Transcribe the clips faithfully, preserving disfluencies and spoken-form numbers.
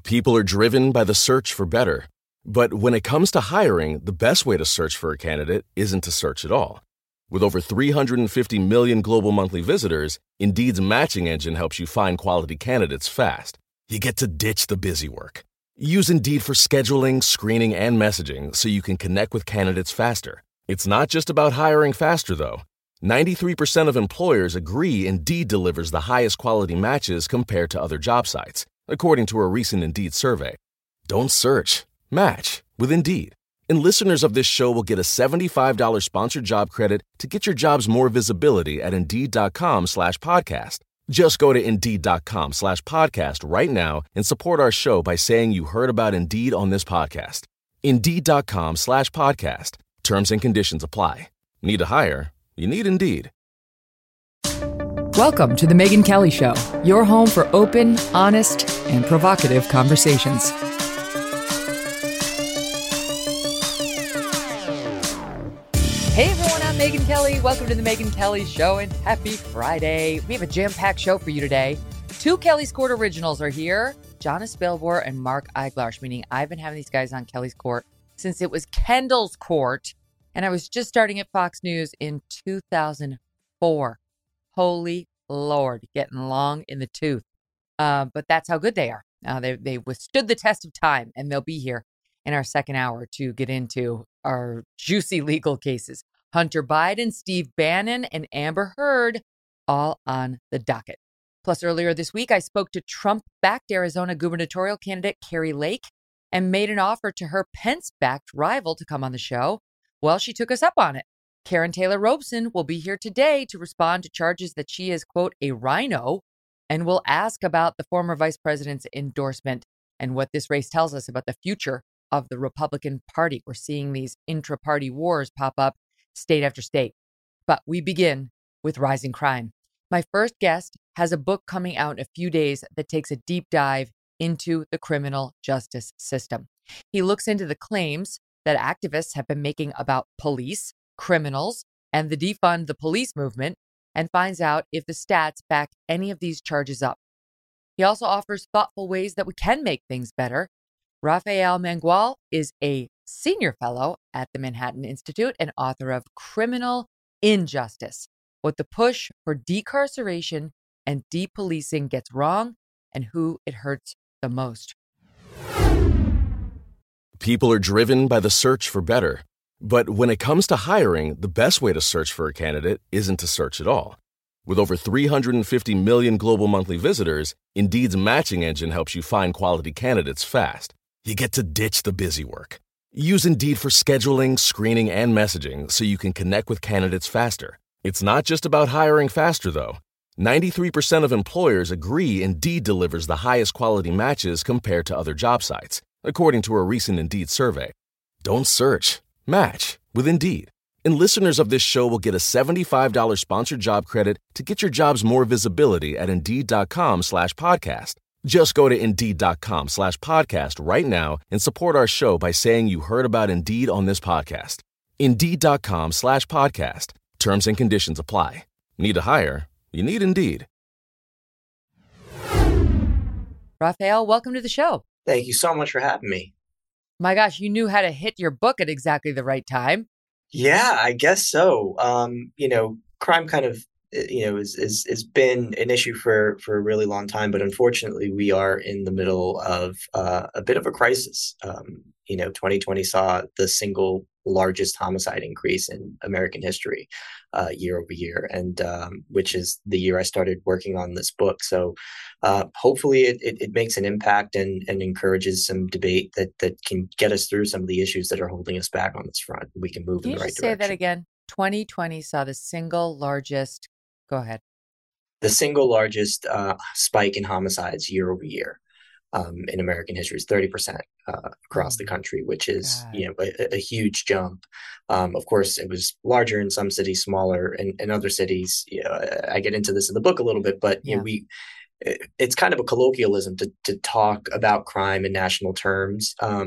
People are driven by the search for better. But when it comes to hiring, the best way to search for a candidate isn't to search at all. With over three hundred fifty million global monthly visitors, Indeed's matching engine helps you find quality candidates fast. You get to ditch the busy work. Use Indeed for scheduling, screening, and messaging so you can connect with candidates faster. It's not just about hiring faster, though. ninety-three percent of employers agree Indeed delivers the highest quality matches compared to other job sites, according to a recent Indeed survey. Don't search. Match with Indeed. And listeners of this show will get a seventy-five dollars sponsored job credit to get your jobs more visibility at Indeed.com slash podcast. Just go to Indeed.com slash podcast right now and support our show by saying you heard about Indeed on this podcast. Indeed.com slash podcast. Terms and conditions apply. Need to hire? You need Indeed. Welcome to The Megyn Kelly Show, your home for open, honest, and provocative conversations. Hey everyone, I'm Megyn Kelly. Welcome to The Megyn Kelly Show and happy Friday. We have a jam-packed show for you today. Two Kelly's Court originals are here, Jonas Spelvor and Mark Eiglarsh, meaning I've been having these guys on Kelly's Court since it was Kendall's Court, and I was just starting at Fox News in two thousand four. Holy Lord, getting long in the tooth. Uh, but that's how good they are. Uh, they, they withstood the test of time, and they'll be here in our second hour to get into our juicy legal cases. Hunter Biden, Steve Bannon, and Amber Heard, all on the docket. Plus, earlier this week, I spoke to Trump-backed Arizona gubernatorial candidate Kari Lake and made an offer to her Pence-backed rival to come on the show. Well, she took us up on it. Karen Taylor Robson will be here today to respond to charges that she is, quote, a rhino, and will ask about the former vice president's endorsement and what this race tells us about the future of the Republican Party. We're seeing these intra-party wars pop up state after state. But we begin with rising crime. My first guest has a book coming out in a few days that takes a deep dive into the criminal justice system. He looks into the claims that activists have been making about police, criminals, and the defund the police movement, and finds out if the stats back any of these charges up. He also offers thoughtful ways that we can make things better. Rafael Mangual is a senior fellow at the Manhattan Institute and author of Criminal Injustice: What the Push for Decarceration and Depolicing Gets Wrong and Who It Hurts the Most. People are driven by the search for better. But when it comes to hiring, the best way to search for a candidate isn't to search at all. With over three hundred fifty million global monthly visitors, Indeed's matching engine helps you find quality candidates fast. You get to ditch the busy work. Use Indeed for scheduling, screening, and messaging so you can connect with candidates faster. It's not just about hiring faster, though. ninety-three percent of employers agree Indeed delivers the highest quality matches compared to other job sites, according to a recent Indeed survey. Don't search. Match with Indeed. And listeners of this show will get a seventy-five dollars sponsored job credit to get your jobs more visibility at Indeed.com slash podcast. Just go to Indeed.com slash podcast right now and support our show by saying you heard about Indeed on this podcast. Indeed.com slash podcast. Terms and conditions apply. Need to hire? You need Indeed. Rafael, welcome to the show. Thank you so much for having me. My gosh, you knew how to hit your book at exactly the right time. Yeah, I guess so. Um, you know, crime kind of, you know, is is has been an issue for for a really long time, but unfortunately, we are in the middle of uh, a bit of a crisis. Um, you know, twenty twenty saw the single largest homicide increase in American history, uh, year over year, and um, which is the year I started working on this book. So uh, hopefully, it, it it makes an impact and and encourages some debate that that can get us through some of the issues that are holding us back on this front. We can move Can in the you right just say direction. that again? twenty twenty saw the single largest. Go ahead. The single largest uh, spike in homicides year over year um, in American history is thirty percent uh, across Oh the country, which is God. you know a, a huge jump. Um, of course, it was larger in some cities, smaller in, in other cities. You know, I get into this in the book a little bit, but you Yeah. know, we it, it's kind of a colloquialism to to talk about crime in national terms. Um,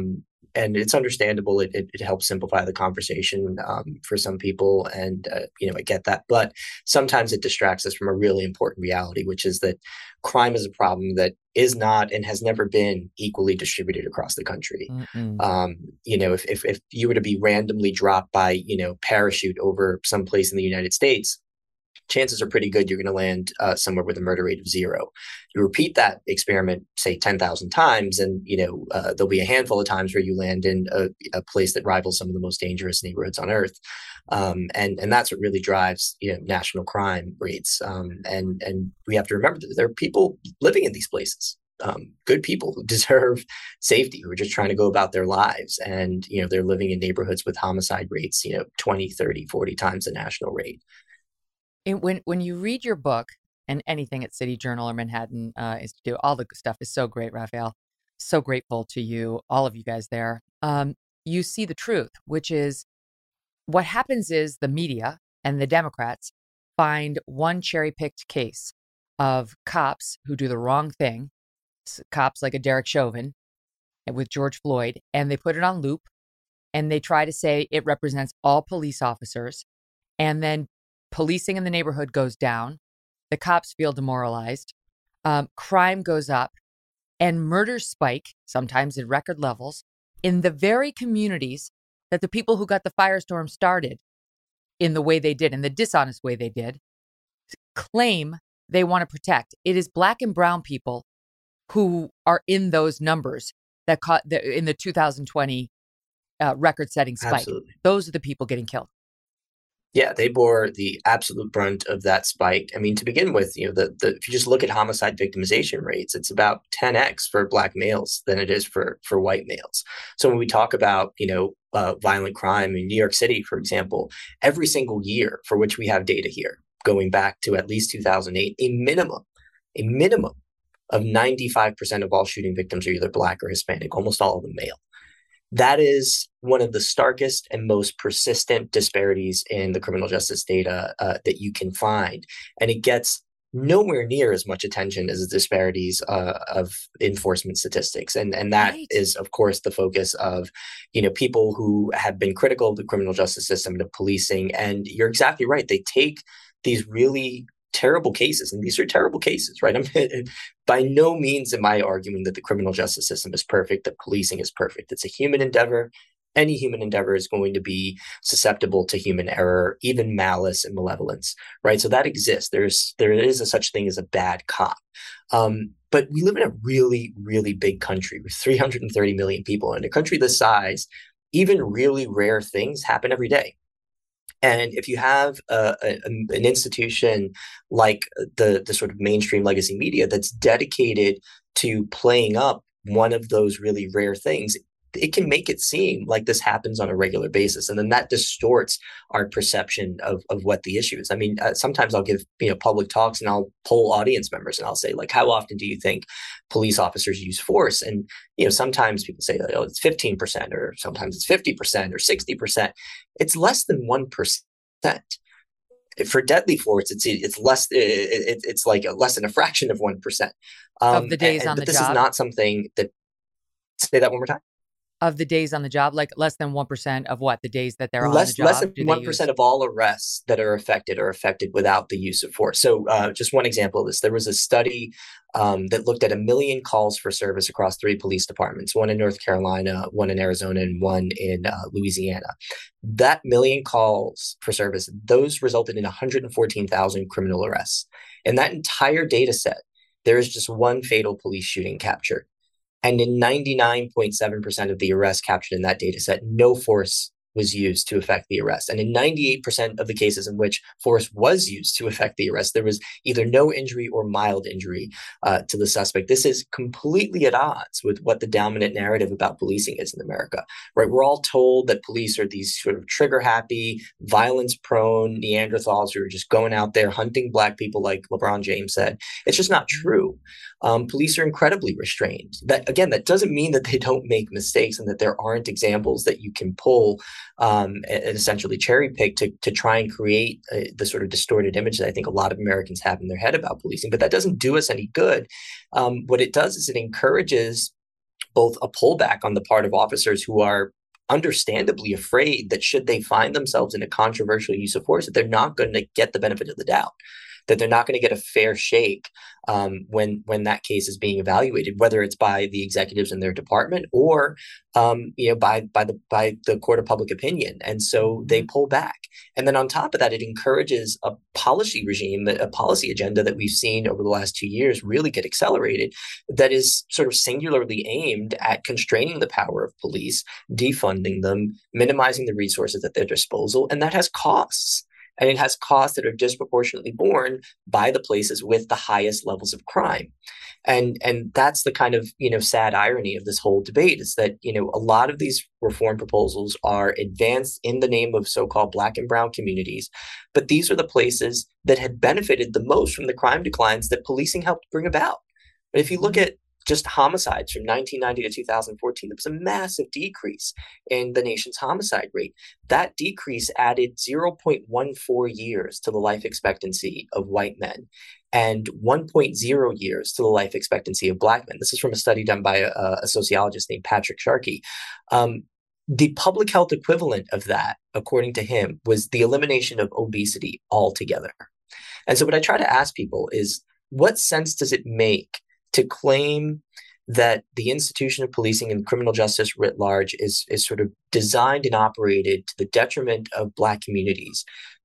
and it's understandable. It, it, it helps simplify the conversation um, for some people. And, uh, you know, I get that. But sometimes it distracts us from a really important reality, which is that crime is a problem that is not and has never been equally distributed across the country. Um, you know, if, if, if you were to be randomly dropped by, you know, parachute over some place in the United States, chances are pretty good you're going to land uh, somewhere with a murder rate of zero. You repeat that experiment, say ten thousand times, and you know uh, there'll be a handful of times where you land in a, a place that rivals some of the most dangerous neighborhoods on earth, um, and and that's what really drives you know national crime rates. Um, and and we have to remember that there are people living in these places. Um, good people who deserve safety, who are just trying to go about their lives. And, you know, they're living in neighborhoods with homicide rates, you know, twenty, thirty, forty times the national rate. And when, when you read your book, and anything at City Journal or Manhattan uh, Institute, all the stuff is so great, Raphael. So grateful to you, all of you guys there. Um, you see the truth, which is what happens is the media and the Democrats find one cherry-picked case of cops who do the wrong thing, cops like a Derek Chauvin with George Floyd, and they put it on loop, and they try to say it represents all police officers, and then policing in the neighborhood goes down, the cops feel demoralized, um, crime goes up, and murders spike, sometimes at record levels, in the very communities that the people who got the firestorm started in the way they did, in the dishonest way they did, claim they want to protect. It is Black and brown people who are in those numbers that caught the, in the two thousand twenty uh, record-setting spike. Absolutely. Those are the people getting killed. Yeah, they bore the absolute brunt of that spike. I mean, to begin with, you know, the, the if you just look at homicide victimization rates, it's about ten x for Black males than it is for for white males. So when we talk about, you know, uh, violent crime in New York City, for example, every single year for which we have data here, going back to at least two thousand eight, a minimum, a minimum of ninety-five percent of all shooting victims are either Black or Hispanic, almost all of them male. That is one of the starkest and most persistent disparities in the criminal justice data uh, that you can find. And it gets nowhere near as much attention as the disparities uh, of enforcement statistics. And, and that Right. is, of course, the focus of, you know, people who have been critical of the criminal justice system and of policing. And you're exactly right. They take these really terrible cases, and these are terrible cases, right? I'm by no means am I arguing that the criminal justice system is perfect, that policing is perfect. It's a human endeavor. Any human endeavor is going to be susceptible to human error, even malice and malevolence, right? So that exists. There's there is a such thing as a bad cop. Um, but we live in a really, really big country with three hundred thirty million people. In a country this size, even really rare things happen every day. And if you have a, a, an institution like the, the sort of mainstream legacy media that's dedicated to playing up one of those really rare things, it can make it seem like this happens on a regular basis. And then that distorts our perception of, of what the issue is. I mean, uh, sometimes I'll give, you know, public talks and I'll poll audience members and I'll say, like, how often do you think police officers use force? And, you know, sometimes people say, oh, it's fifteen percent, or sometimes it's fifty percent or sixty percent. It's less than one percent. For deadly force, it's it's less. It, it's like a, less than a fraction of one percent um, Of the days and, on but the this job? is not something that. Say that one more time. Of the days on the job, like less than one percent of what? The days that they're on the Less job? less than do they one percent use? of all arrests that are affected are affected without the use of force. So, uh, just one example of this: there was a study um, that looked at a million calls for service across three police departments: one in North Carolina, one in Arizona, and one in uh, Louisiana. That million calls for service, those resulted in one hundred fourteen thousand criminal arrests. In that entire data set, there is just one fatal police shooting captured. And in ninety-nine point seven percent of the arrests captured in that data set, no force was used to effect the arrest. And in ninety-eight percent of the cases in which force was used to effect the arrest, there was either no injury or mild injury uh, to the suspect. This is completely at odds with what the dominant narrative about policing is in America, right? We're all told that police are these sort of trigger-happy, violence-prone Neanderthals who are just going out there hunting Black people, like LeBron James said. It's just not true. Um, police are incredibly restrained. That, again, that doesn't mean that they don't make mistakes and that there aren't examples that you can pull um, and essentially cherry pick to, to try and create uh, the sort of distorted image that I think a lot of Americans have in their head about policing. But that doesn't do us any good. Um, what it does is it encourages both a pullback on the part of officers who are understandably afraid that should they find themselves in a controversial use of force, that they're not going to get the benefit of the doubt, that they're not going to get a fair shake um, when when that case is being evaluated, whether it's by the executives in their department or um, you know by by the by the court of public opinion. And so they pull back. And then on top of that, it encourages a policy regime, a policy agenda that we've seen over the last two years really get accelerated, that is sort of singularly aimed at constraining the power of police, defunding them, minimizing the resources at their disposal, and that has costs. And it has costs that are disproportionately borne by the places with the highest levels of crime. And and that's the kind of, you know, sad irony of this whole debate, is that, you know, a lot of these reform proposals are advanced in the name of so-called Black and brown communities. But these are the places that had benefited the most from the crime declines that policing helped bring about. But if you look at just homicides from nineteen ninety to two thousand fourteen, there was a massive decrease in the nation's homicide rate. That decrease added zero point one four years to the life expectancy of white men and one point zero years to the life expectancy of Black men. This is from a study done by a, a sociologist named Patrick Sharkey. Um, the public health equivalent of that, according to him, was the elimination of obesity altogether. And so what I try to ask people is, what sense does it make to claim that the institution of policing and criminal justice writ large is, is sort of designed and operated to the detriment of Black communities?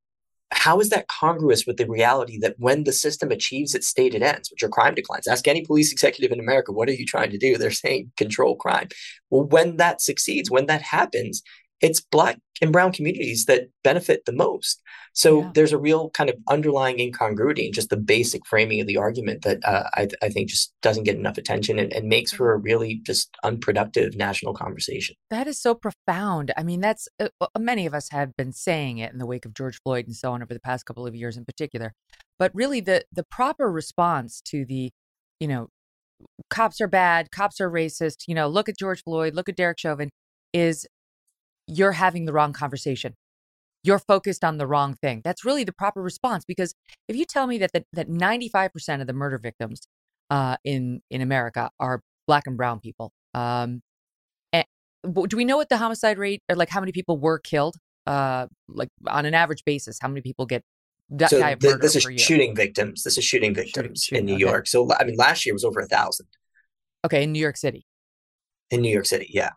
How is that congruous with the reality that when the system achieves its stated ends, which are crime declines — ask any police executive in America, what are you trying to do? They're saying control crime. Well, when that succeeds, when that happens, it's Black and brown communities that benefit the most. So yeah. There's a real kind of underlying incongruity in just the basic framing of the argument that uh, I, I think just doesn't get enough attention and, and makes for a really just unproductive national conversation. That is so profound. I mean, that's uh, many of us have been saying it in the wake of George Floyd and so on over the past couple of years in particular. But really, the the proper response to the, you know, cops are bad, cops are racist, you know, look at George Floyd, look at Derek Chauvin, is you're having the wrong conversation. You're focused on the wrong thing. That's really the proper response. Because if you tell me that the, that ninety-five percent of the murder victims uh, in in America are Black and brown people, um, and do we know what the homicide rate, or like how many people were killed, uh, like on an average basis? How many people get die so of murder this is per year? shooting victims. This is shooting victims shooting, shooting, in New okay. York. So I mean, last year was over a thousand. Okay, in New York City. In New York City, yeah.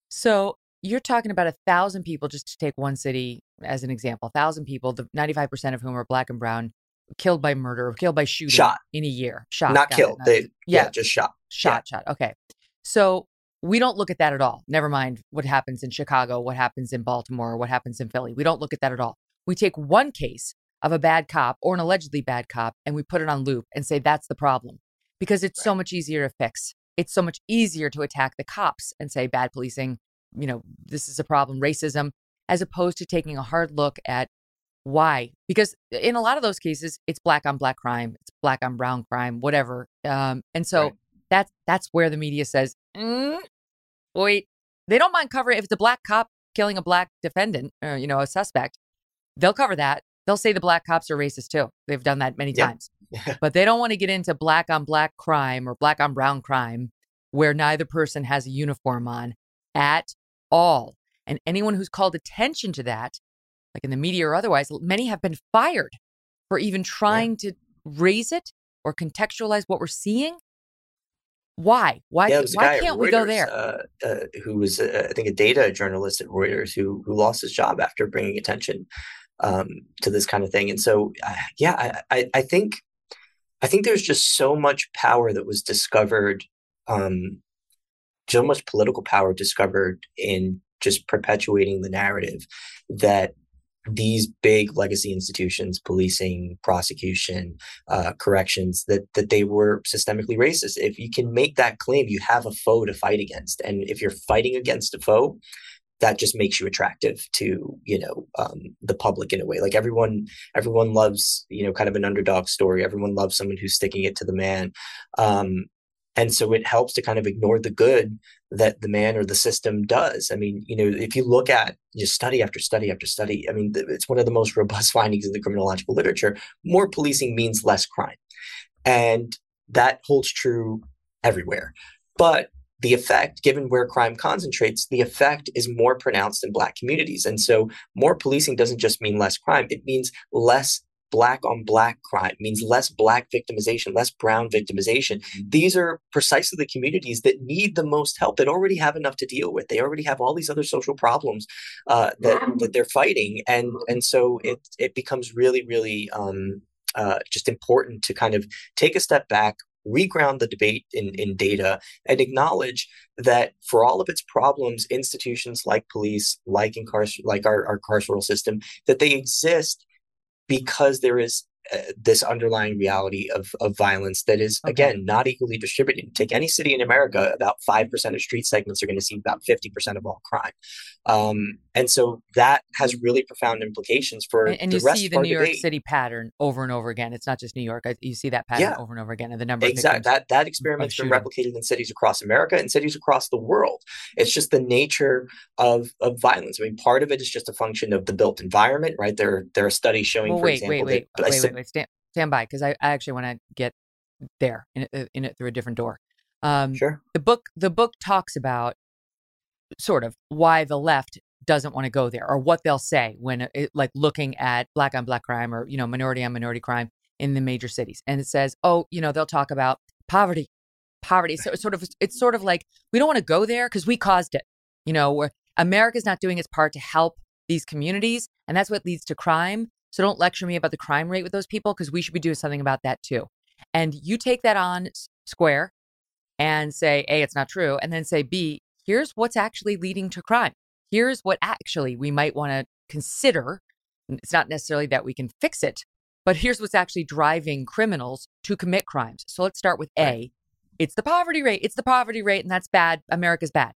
So you're talking about a thousand people, just to take one city as an example, a thousand people, the ninety-five percent of whom are Black and brown, killed by murder or killed by shooting shot. in a year. Shot. Not killed. It, they, yeah. yeah, just shot. Shot, yeah. shot. Okay. So we don't look at that at all. Never mind what happens in Chicago, what happens in Baltimore, what happens in Philly. We don't look at that at all. We take one case of a bad cop or an allegedly bad cop and we put it on loop and say that's the problem, because it's right. so much easier to fix. It's so much easier to attack the cops and say bad policing, you know, this is a problem, racism, as opposed to taking a hard look at why. Because in a lot of those cases, it's Black on Black crime, it's Black on brown crime, whatever. Um, and so right. that's that's where the media says, mm, wait, they don't mind covering. If it's a Black cop killing a Black defendant, or, you know, a suspect, they'll cover that. They'll say the Black cops are racist too. They've done that many yeah. times. But they don't want to get into Black on Black crime or Black on brown crime where neither person has a uniform on at all. And anyone who's called attention to that, like in the media or otherwise, many have been fired for even trying yeah. to raise it or contextualize what we're seeing. Why? Why, yeah, why can't Reuters, we go there? Uh, uh, who was, uh, I think, a data journalist at Reuters who who lost his job after bringing attention um, to this kind of thing. And so, uh, yeah, I, I, I think I think there's just so much power that was discovered, um, so much political power discovered in just perpetuating the narrative that these big legacy institutions, policing, prosecution, uh, corrections, that that they were systemically racist. If you can make that claim, you have a foe to fight against. And if you're fighting against a foe, that just makes you attractive to, you know, um, the public in a way. Like everyone, everyone loves, you know, kind of an underdog story. Everyone loves someone who's sticking it to the man. Um, And so it helps to kind of ignore the good that the man or the system does. I mean, you know, if you look at just study after study after study, I mean, it's one of the most robust findings in the criminological literature. More policing means less crime. And that holds true everywhere. But the effect, given where crime concentrates, the effect is more pronounced in Black communities. And so more policing doesn't just mean less crime. It means less Black on Black crime, it means less Black victimization, less brown victimization. These are precisely the communities that need the most help, that already have enough to deal with. They already have all these other social problems uh, that, that they're fighting. And, and so it, it becomes really, really um, uh, just important to kind of take a step back, reground the debate in, in data, and acknowledge that for all of its problems, institutions like police, like incarcer- like our, our carceral system, that they exist because there is uh, this underlying reality of, of violence that is, okay. again, not equally distributed. Take any city in America, about five percent of street segments are going to see about fifty percent of all crime. Um, and so that has really profound implications for and, and the you rest see of the our New York debate. City pattern over and over again. It's not just New York. You see that pattern Yeah, over and over again. And the number of exactly. victims That, that experiment's been shooting. replicated in cities across America and cities across the world. It's just the nature of, of violence. I mean, part of it is just a function of the built environment, right? There, there are studies showing, well, for wait, example, wait, wait, that... wait, wait, wait, wait, stand, stand by, because I, I actually want to get there in it, in it through a different door. Um, Sure. The book, the book talks about sort of why the left doesn't want to go there, or what they'll say when it, like looking at Black on Black crime, or, you know, minority on minority crime in the major cities. And it says, oh, you know, they'll talk about poverty, poverty. So it's sort of, it's sort of like, we don't want to go there because we caused it. You know, where America's not doing its part to help these communities. And that's what leads to crime. So don't lecture me about the crime rate with those people, because we should be doing something about that too. And you take that on square and say, A, it's not true. And then say, B, here's what's actually leading to crime. Here's what actually we might want to consider. It's not necessarily that we can fix it, but here's what's actually driving criminals to commit crimes. So let's start with A. Right. It's the poverty rate. It's the poverty rate. And that's bad. America's bad.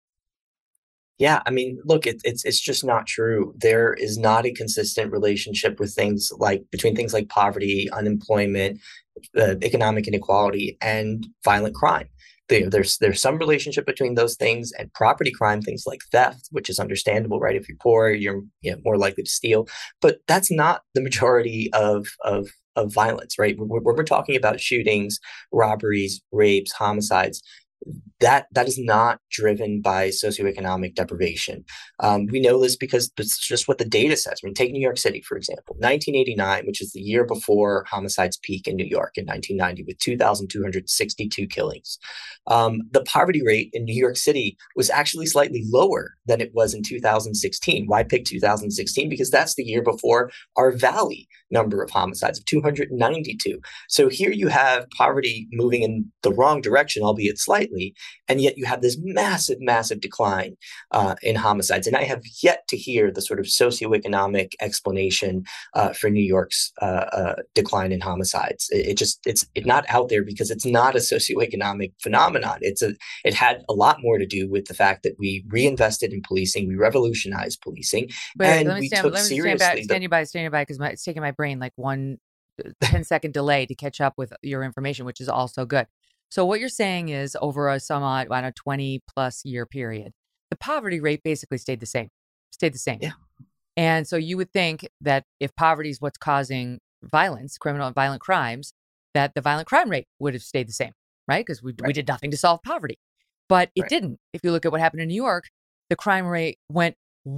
Yeah, I mean, look, it, it's it's just not true. There is not a consistent relationship with things like between things like poverty, unemployment, uh, economic inequality, and violent crime. There, there's there's some relationship between those things and property crime, things like theft, which is understandable, right? If you're poor, you're you know, more likely to steal. But that's not the majority of of of violence, right? When we're, we're talking about shootings, robberies, rapes, homicides, that that is not driven by socioeconomic deprivation. Um, we know this because it's just what the data says. I mean, take New York City, for example, nineteen eighty-nine, which is the year before homicides peak in New York in nineteen ninety, with two thousand two hundred sixty-two killings. Um, the poverty rate in New York City was actually slightly lower than it was in two thousand sixteen. Why pick two thousand sixteen? Because that's the year before our Valley number of homicides of two hundred ninety-two. So here you have poverty moving in the wrong direction, albeit slightly, and yet you have this massive, massive decline uh, in homicides. And I have yet to hear the sort of socioeconomic explanation uh, for New York's uh, uh, decline in homicides. It, it just it's it not out there because it's not a socioeconomic phenomenon. It's a it had a lot more to do with the fact that we reinvested in policing, we revolutionized policing, Wait, and let me we stand, took let me seriously. stand, by, the, stand you by, stand you by, because it's taking my brain like one ten second delay to catch up with your information, which is also good. So what you're saying is over a somewhat, I don't know, twenty plus year period, the poverty rate basically stayed the same, stayed the same. Yeah. And so you would think that if poverty is what's causing violence, criminal and violent crimes, that the violent crime rate would have stayed the same, right? Because we, right. we did nothing to solve poverty. But it right. didn't. If you look at what happened in New York, the crime rate went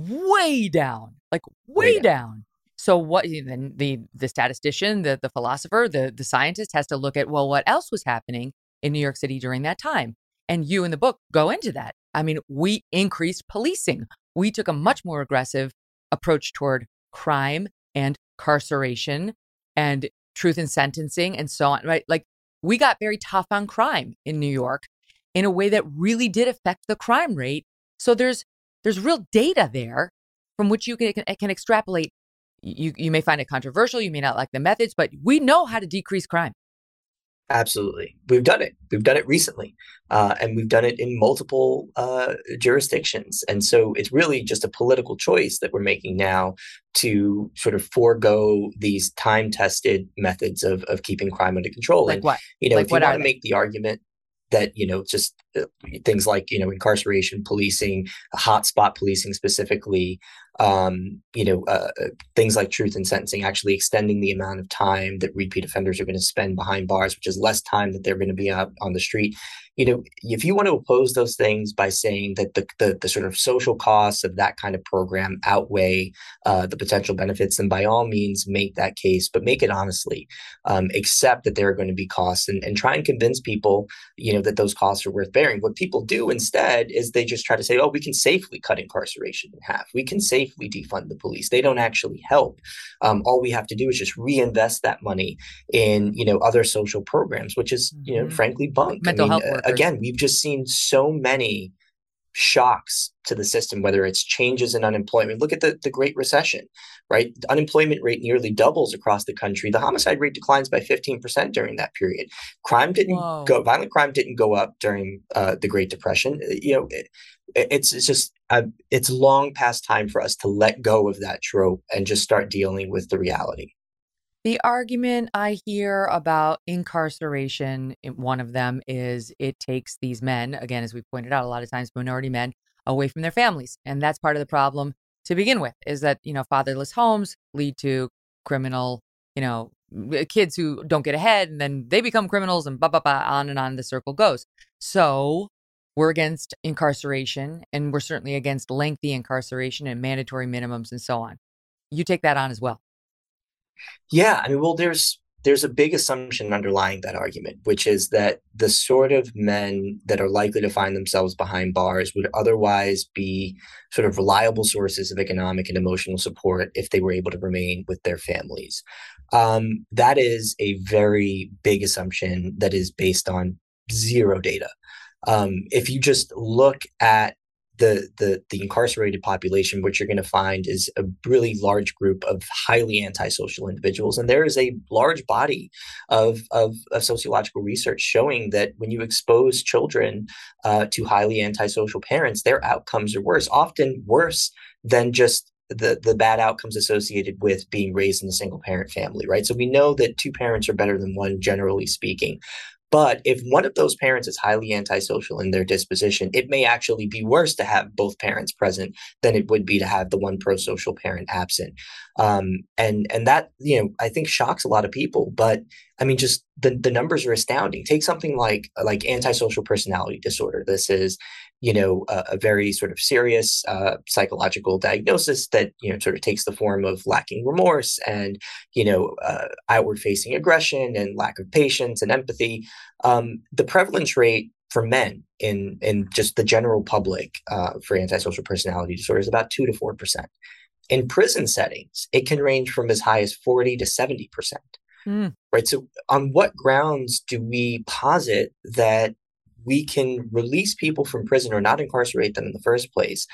way down, like way, way down. down. So what then the the statistician, the the philosopher, the the scientist has to look at, well, what else was happening in New York City during that time? And you in the book go into that. I mean, we increased policing. We took a much more aggressive approach toward crime and carceration and truth in sentencing and so on, right? Like we got very tough on crime in New York in a way that really did affect the crime rate. So there's there's real data there from which you can, can extrapolate. You you may find it controversial, you may not like the methods, but we know how to decrease crime. Absolutely. We've done it. We've done it recently. Uh, and we've done it in multiple uh, jurisdictions. And so it's really just a political choice that we're making now to sort of forego these time-tested methods of of keeping crime under control. Like and, what? you know, like if you want to they? make the argument that, you know, just things like, you know, incarceration policing, hotspot policing specifically, um, you know, uh, things like truth in sentencing, actually extending the amount of time that repeat offenders are going to spend behind bars, which is less time that they're going to be out on the street. You know, if you want to oppose those things by saying that the the, the sort of social costs of that kind of program outweigh uh, the potential benefits, then by all means make that case, but make it honestly. Um, accept that there are going to be costs, and, and try and convince people, you know, that those costs are worth bearing. What people do instead is they just try to say, oh, we can safely cut incarceration in half. We can safely defund the police. They don't actually help. Um, all we have to do is just reinvest that money in, you know, other social programs, which is, you know, Mm-hmm. frankly bunk. Mental I mean, health workers. again, we've just seen so many shocks to the system, whether it's changes in unemployment. Look at the, the Great Recession, right? The unemployment rate nearly doubles across the country. The homicide rate declines by fifteen percent during that period. Crime didn't Whoa. go, violent crime didn't go up during uh, the Great Depression. You know, it, it's, it's just, uh, it's long past time for us to let go of that trope and just start dealing with the reality. The argument I hear about incarceration, one of them is it takes these men, again, as we pointed out, a lot of times minority men, away from their families. And that's part of the problem to begin with, is that, you know, fatherless homes lead to criminal, you know, kids who don't get ahead, and then they become criminals, and blah, blah, blah, on and on the circle goes. So we're against incarceration, and we're certainly against lengthy incarceration and mandatory minimums and so on. You take that on as well. Yeah, I mean, well, there's there's a big assumption underlying that argument, which is that the sort of men that are likely to find themselves behind bars would otherwise be sort of reliable sources of economic and emotional support if they were able to remain with their families. Um, that is a very big assumption that is based on zero data. Um, if you just look at the the the incarcerated population, what you're going to find is a really large group of highly antisocial individuals, and there is a large body of of, of sociological research showing that when you expose children uh, to highly antisocial parents, their outcomes are worse, often worse than just the the bad outcomes associated with being raised in a single parent family, right? So we know that two parents are better than one, generally speaking. But if one of those parents is highly antisocial in their disposition, it may actually be worse to have both parents present than it would be to have the one pro-social parent absent. Um, and and that, you know, I think shocks a lot of people. But I mean, just the, the numbers are astounding. Take something like like antisocial personality disorder. This is, you know, a, a very sort of serious uh, psychological diagnosis that, you know, sort of takes the form of lacking remorse and, you know, uh, outward facing aggression and lack of patience and empathy. Um, the prevalence rate for men in in just the general public uh, for antisocial personality disorder is about two to four percent. In prison settings, it can range from as high as forty to seventy percent. Mm. Right. So on what grounds do we posit that we can release people from prison or not incarcerate them in the first place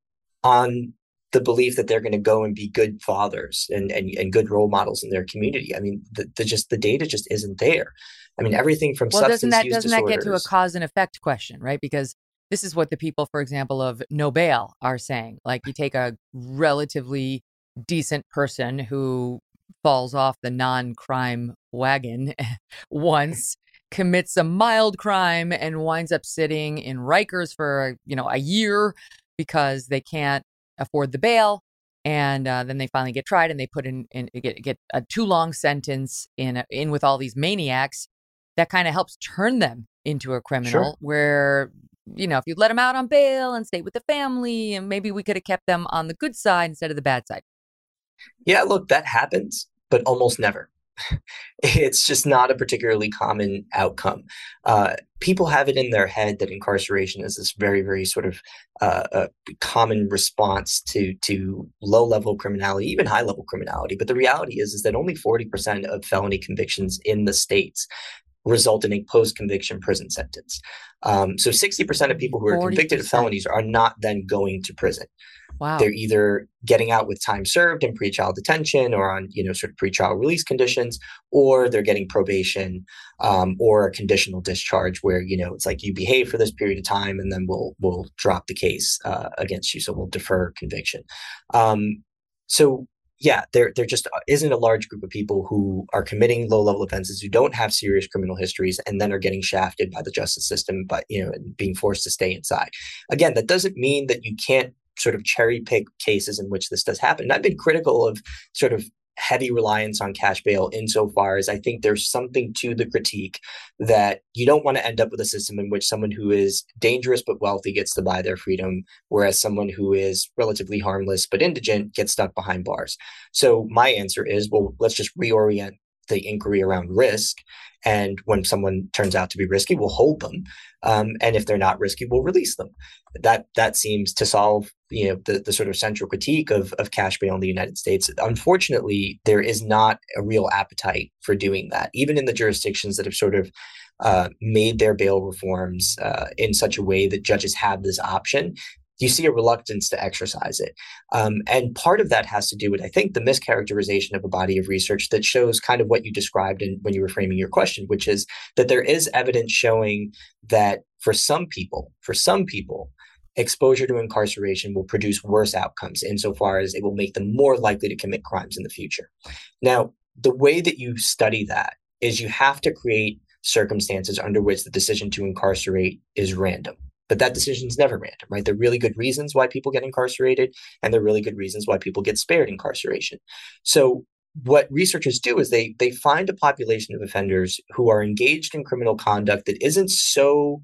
on the belief that they're going to go and be good fathers and, and, and good role models in their community? I mean, the, the just the data just isn't there. I mean, everything from well, substance doesn't that use doesn't disorders. that get to a cause and effect question, right? Because this is what the people, for example, of No Bail are saying. Like, you take a relatively decent person who falls off the non-crime wagon once, commits a mild crime, and winds up sitting in Rikers for, you know, a year because they can't afford the bail. And uh, then they finally get tried, and they put in, in get, get a too long sentence in in with all these maniacs. That kind of helps turn them into a criminal. Sure. Where, you know, if you'd let them out on bail and stayed with the family, and maybe we could have kept them on the good side instead of the bad side. Yeah, look, that happens, but almost never. It's just not a particularly common outcome. Uh, people have it in their head that incarceration is this very, very sort of uh, a common response to to low-level criminality, even high-level criminality. But the reality is, is that only forty percent of felony convictions in the states result in a post-conviction prison sentence. Um, so sixty percent of people who are forty percent. Convicted of felonies are not then going to prison. Wow. They're either getting out with time served in pretrial detention or on, you know, sort of pretrial release conditions, or they're getting probation um, or a conditional discharge where, you know, it's like you behave for this period of time and then we'll we'll drop the case uh, against you. So we'll defer conviction. Um, so yeah, there there just isn't a large group of people who are committing low level offenses, who don't have serious criminal histories, and then are getting shafted by the justice system, but you know, and being forced to stay inside. Again, that doesn't mean that you can't sort of cherry pick cases in which this does happen. And I've been critical of sort of heavy reliance on cash bail insofar as I think there's something to the critique that you don't want to end up with a system in which someone who is dangerous but wealthy gets to buy their freedom, whereas someone who is relatively harmless but indigent gets stuck behind bars. So my answer is, well, let's just reorient the inquiry around risk. And when someone turns out to be risky, we'll hold them. Um, and if they're not risky, we'll release them. That that seems to solve, you know, the, the sort of central critique of, of cash bail in the United States. Unfortunately, there is not a real appetite for doing that, even in the jurisdictions that have sort of uh, made their bail reforms uh, in such a way that judges have this option. You see a reluctance to exercise it. Um, and part of that has to do with, I think, the mischaracterization of a body of research that shows kind of what you described in, when you were framing your question, which is that there is evidence showing that for some people, for some people, exposure to incarceration will produce worse outcomes insofar as it will make them more likely to commit crimes in the future. Now, the way that you study that is you have to create circumstances under which the decision to incarcerate is random. But that decision is never random, right? There are really good reasons why people get incarcerated, and there are really good reasons why people get spared incarceration. So what researchers do is they they find a population of offenders who are engaged in criminal conduct that isn't so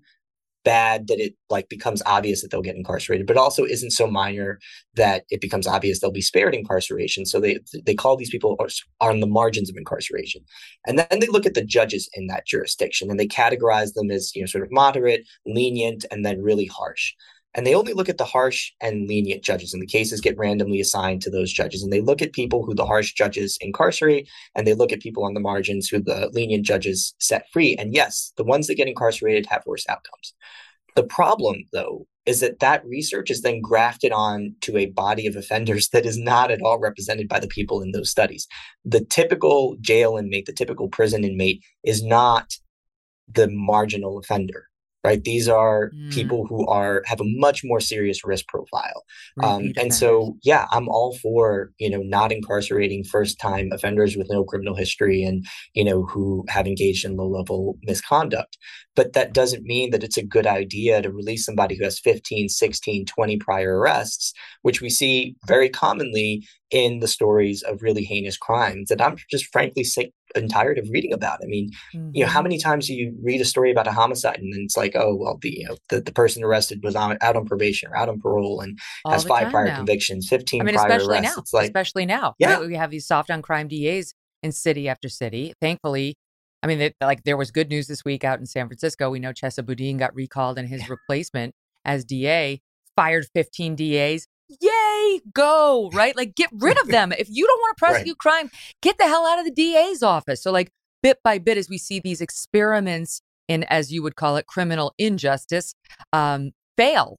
bad that it like becomes obvious that they'll get incarcerated, but also isn't so minor that it becomes obvious they'll be spared incarceration. So they they call these people on the margins of incarceration. And then they look at the judges in that jurisdiction and they categorize them as, you know, sort of moderate, lenient, and then really harsh. And they only look at the harsh and lenient judges, and the cases get randomly assigned to those judges. And they look at people who the harsh judges incarcerate, and they look at people on the margins who the lenient judges set free. And yes, the ones that get incarcerated have worse outcomes. The problem, though, is that that research is then grafted on to a body of offenders that is not at all represented by the people in those studies. The typical jail inmate, the typical prison inmate is not the marginal offender. Right. These are mm. people who are have a much more serious risk profile. Um, and so, yeah, I'm all for, you know, not incarcerating first time offenders with no criminal history and, you know, who have engaged in low level misconduct. But that doesn't mean that it's a good idea to release somebody who has fifteen, sixteen, twenty prior arrests, which we see very commonly in the stories of really heinous crimes that I'm just frankly sick and tired of reading about. I mean, mm-hmm. you know, how many times do you read a story about a homicide and then it's like, oh, well, the you know the, the person arrested was on, out on probation or out on parole and All has five prior now. convictions, fifteen I mean, prior especially arrests. Now, it's like, especially now. Yeah. We have these soft on crime D As in city after city. Thankfully, I mean, they, like there was good news this week out in San Francisco. We know Chesa Boudin got recalled and his replacement as D A fired fifteen D As. Yay, go, right? Like, get rid of them. If you don't want to prosecute right. crime, get the hell out of the D A's office. So like bit by bit, as we see these experiments in, as you would call it, criminal injustice, um, fail.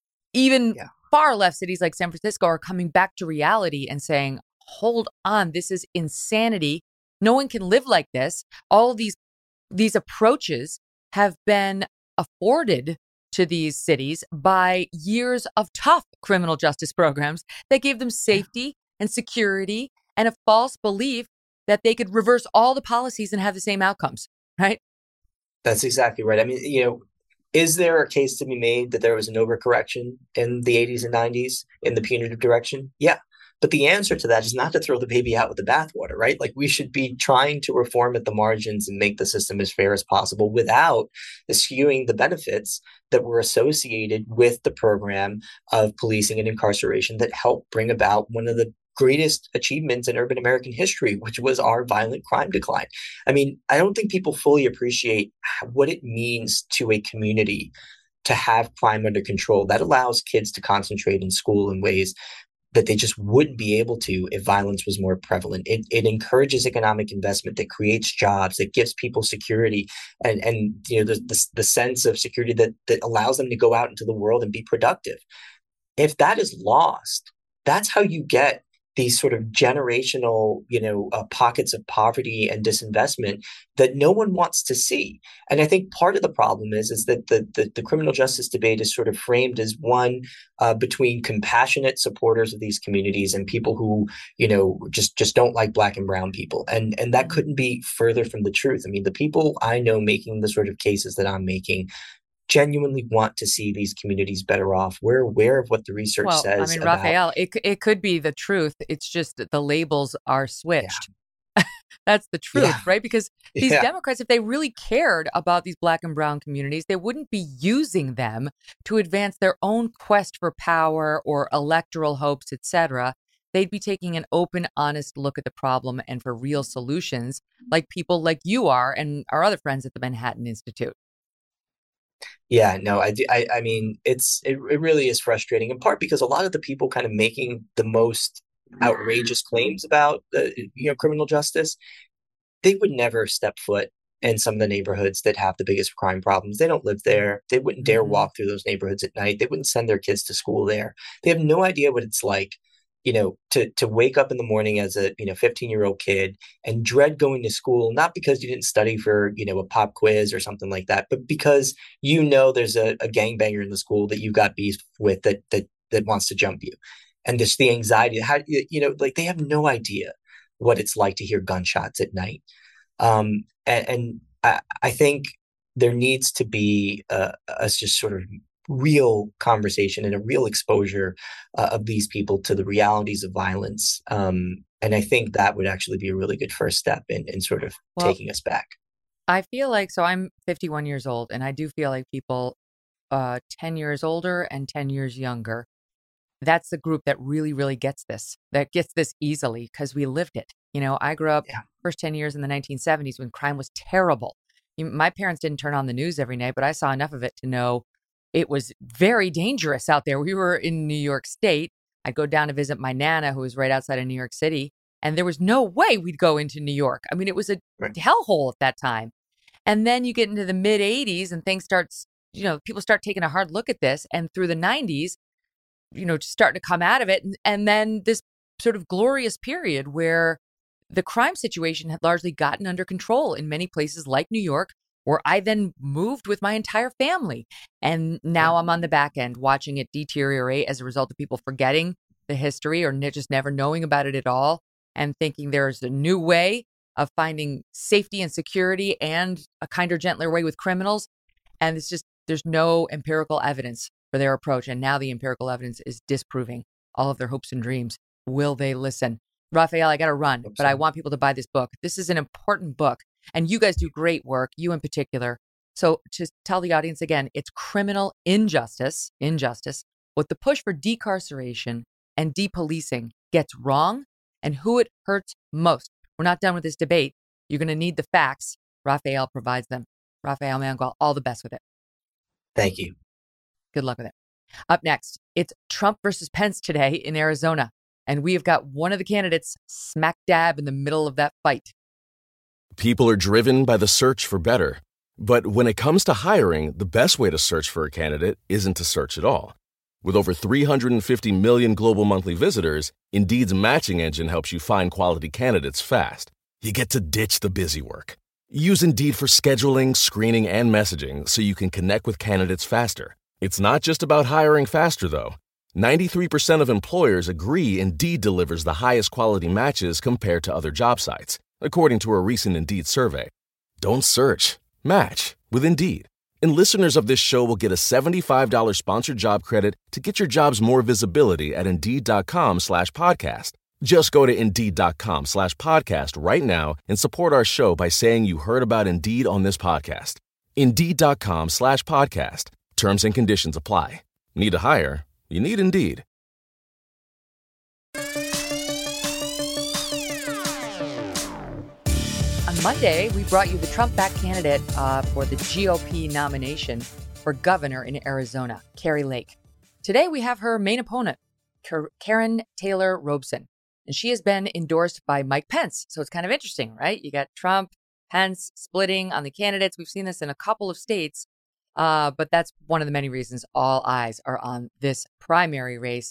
Even yeah. far left cities like San Francisco are coming back to reality and saying, hold on, this is insanity. No one can live like this. All these these approaches have been afforded to these cities by years of tough criminal justice programs that gave them safety and security and a false belief that they could reverse all the policies and have the same outcomes, right? That's exactly right. I mean, you know, is there a case to be made that there was an overcorrection in the eighties and nineties in the punitive direction? Yeah. But the answer to that is not to throw the baby out with the bathwater, right? Like we should be trying to reform at the margins and make the system as fair as possible without eschewing the benefits that were associated with the program of policing and incarceration that helped bring about one of the greatest achievements in urban American history, which was our violent crime decline. I mean, I don't think people fully appreciate what it means to a community to have crime under control. That allows kids to concentrate in school in ways that they just wouldn't be able to if violence was more prevalent. It, it encourages economic investment that creates jobs, that gives people security and, and you know, the, the, the sense of security that, that allows them to go out into the world and be productive. If that is lost, that's how you get these sort of generational, you know, uh, pockets of poverty and disinvestment that no one wants to see. And I think part of the problem is is that the the, the criminal justice debate is sort of framed as one uh, between compassionate supporters of these communities and people who, you know, just just don't like Black and brown people. And and that couldn't be further from the truth. I mean, the people I know making the sort of cases that I'm making genuinely want to see these communities better off. We're aware of what the research Well, I says mean, about. Raphael, it c- it could be the truth. It's just that the labels are Yeah, switched. That's the truth, yeah, right? Because these yeah. Democrats, if they really cared about these Black and brown communities, they wouldn't be using them to advance their own quest for power or electoral hopes, et cetera. They'd be taking an open, honest look at the problem and for real solutions, like people like you are and our other friends at the Manhattan Institute. Yeah, no, I, do- I, I mean, it's it, it really is frustrating in part because a lot of the people kind of making the most outrageous claims about uh, you know criminal justice, they would never step foot in some of the neighborhoods that have the biggest crime problems. They don't live there. They wouldn't dare Mm-hmm. walk through those neighborhoods at night. They wouldn't send their kids to school there. They have no idea what it's like, you know, to to wake up in the morning as a, you know, fifteen year old kid and dread going to school, not because you didn't study for, you know, a pop quiz or something like that, but because you know there's a, a gangbanger in the school that you got beef with that that that wants to jump you. And just the anxiety, how you know, like they have no idea what it's like to hear gunshots at night. Um, and, and I, I think there needs to be a, a just sort of real conversation and a real exposure uh, of these people to the realities of violence. Um, and I think that would actually be a really good first step in, in sort of Well, taking us back. I feel like, so I'm fifty-one years old, and I do feel like people uh, ten years older and ten years younger, that's the group that really, really gets this, that gets this easily because we lived it. You know, I grew up Yeah. first ten years in the nineteen seventies when crime was terrible. You- My parents didn't turn on the news every night, but I saw enough of it to know it was very dangerous out there. We were in New York State. I'd go down to visit my Nana, who was right outside of New York City, and there was no way we'd go into New York. I mean, it was a Right. hellhole at that time. And then you get into the mid eighties and things start, you know, people start taking a hard look at this. And through the nineties, you know, just starting to come out of it. And, and then this sort of glorious period where the crime situation had largely gotten under control in many places like New York, where I then moved with my entire family. And now I'm on the back end watching it deteriorate as a result of people forgetting the history or ne- just never knowing about it at all and thinking there's a new way of finding safety and security and a kinder, gentler way with criminals. And it's just, there's no empirical evidence for their approach. And now the empirical evidence is disproving all of their hopes and dreams. Will they listen? Raphael, I got to run, Hope but I so. want people to buy this book. This is an important book. And you guys do great work, you in particular. So just tell the audience again, it's Criminal Injustice, Injustice, what the push for decarceration and depolicing gets wrong and who it hurts most. We're not done with this debate. You're going to need the facts. Raphael provides them. Raphael Mangual, all the best with it. Thank you. Good luck with it. Up next, it's Trump versus Pence today in Arizona. And we have got one of the candidates smack dab in the middle of that fight. People are driven by the search for better. But when it comes to hiring, the best way to search for a candidate isn't to search at all. With over three hundred fifty million global monthly visitors, Indeed's matching engine helps you find quality candidates fast. You get to ditch the busy work. Use Indeed for scheduling, screening, and messaging so you can connect with candidates faster. It's not just about hiring faster, though. ninety-three percent of employers agree Indeed delivers the highest quality matches compared to other job sites, according to a recent Indeed survey. Don't search. Match with Indeed. And listeners of this show will get a seventy-five dollars sponsored job credit to get your jobs more visibility at Indeed.com slash podcast. Just go to Indeed.com slash podcast right now and support our show by saying you heard about Indeed on this podcast. Indeed.com slash podcast. Terms and conditions apply. Need to hire? You need Indeed. On Monday, we brought you the Trump-backed candidate uh, for the G O P nomination for governor in Arizona, Kari Lake. Today, we have her main opponent, Kar- Karrin Taylor Robson, and she has been endorsed by Mike Pence. So it's kind of interesting, right? You got Trump, Pence splitting on the candidates. We've seen this in a couple of states, uh, but that's one of the many reasons all eyes are on this primary race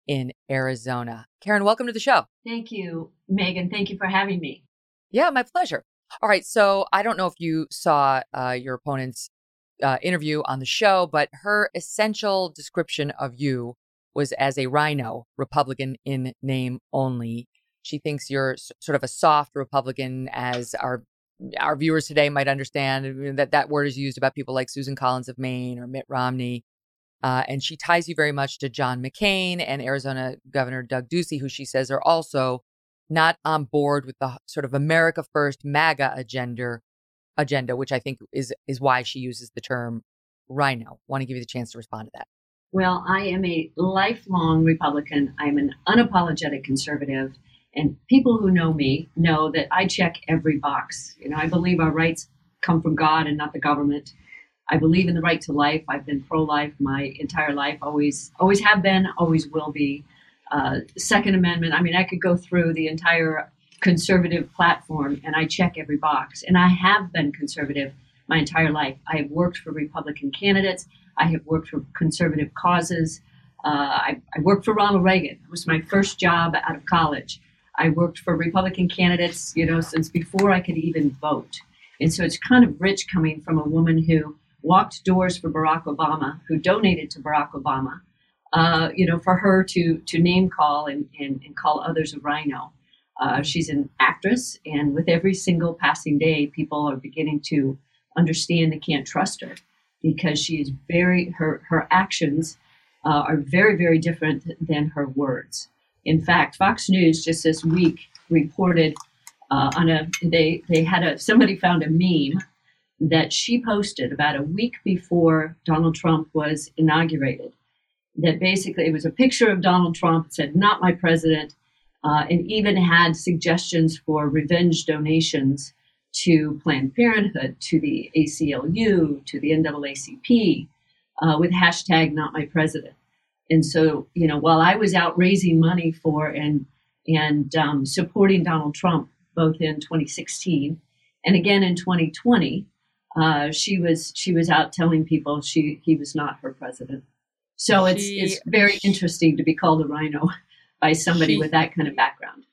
in Arizona. Karen, welcome to the show. Thank you, Megan. Thank you for having me. Yeah, my pleasure. All right. So I don't know if you saw uh, your opponent's uh, interview on the show, but her essential description of you was as a rhino, Republican in name only. She thinks you're s- sort of a soft Republican, as our our viewers today might understand that that word is used about people like Susan Collins of Maine or Mitt Romney. Uh, and she ties you very much to John McCain and Arizona Governor Doug Ducey, who she says are also not on board with the sort of America First MAGA agenda, agenda, which I think is is why she uses the term rhino. Want to give you the chance to respond to that. Well, I am a lifelong Republican. I'm an unapologetic conservative. And people who know me know that I check every box. You know, I believe our rights come from God and not the government. I believe in the right to life. I've been pro-life my entire life, always, always have been, always will be. Uh, Second Amendment. I mean, I could go through the entire conservative platform and I check every box. And I have been conservative my entire life. I have worked for Republican candidates. I have worked for conservative causes. Uh, I, I worked for Ronald Reagan. It was my first job out of college. I worked for Republican candidates, you know, since before I could even vote. And so it's kind of rich coming from a woman who walked doors for Barack Obama, who donated to Barack Obama, uh, you know, for her to to name call and, and, and call others a rhino. Uh, she's an actress, and with every single passing day, people are beginning to understand they can't trust her because she is very, her, her actions uh, are very, very different than her words. In fact, Fox News just this week reported uh, on a, they, they had a, somebody found a meme that she posted about a week before Donald Trump was inaugurated. That basically it was a picture of Donald Trump, it said, "Not my president," uh, and even had suggestions for revenge donations to Planned Parenthood, to the A C L U, to the N double A C P, uh, with hashtag "Not my president." And so, you know, while I was out raising money for and and um, supporting Donald Trump, both in twenty sixteen and again in twenty twenty, uh, she was she was out telling people she he was not her president. So it's She- it's very interesting to be called a rhino by somebody She- with that kind of background.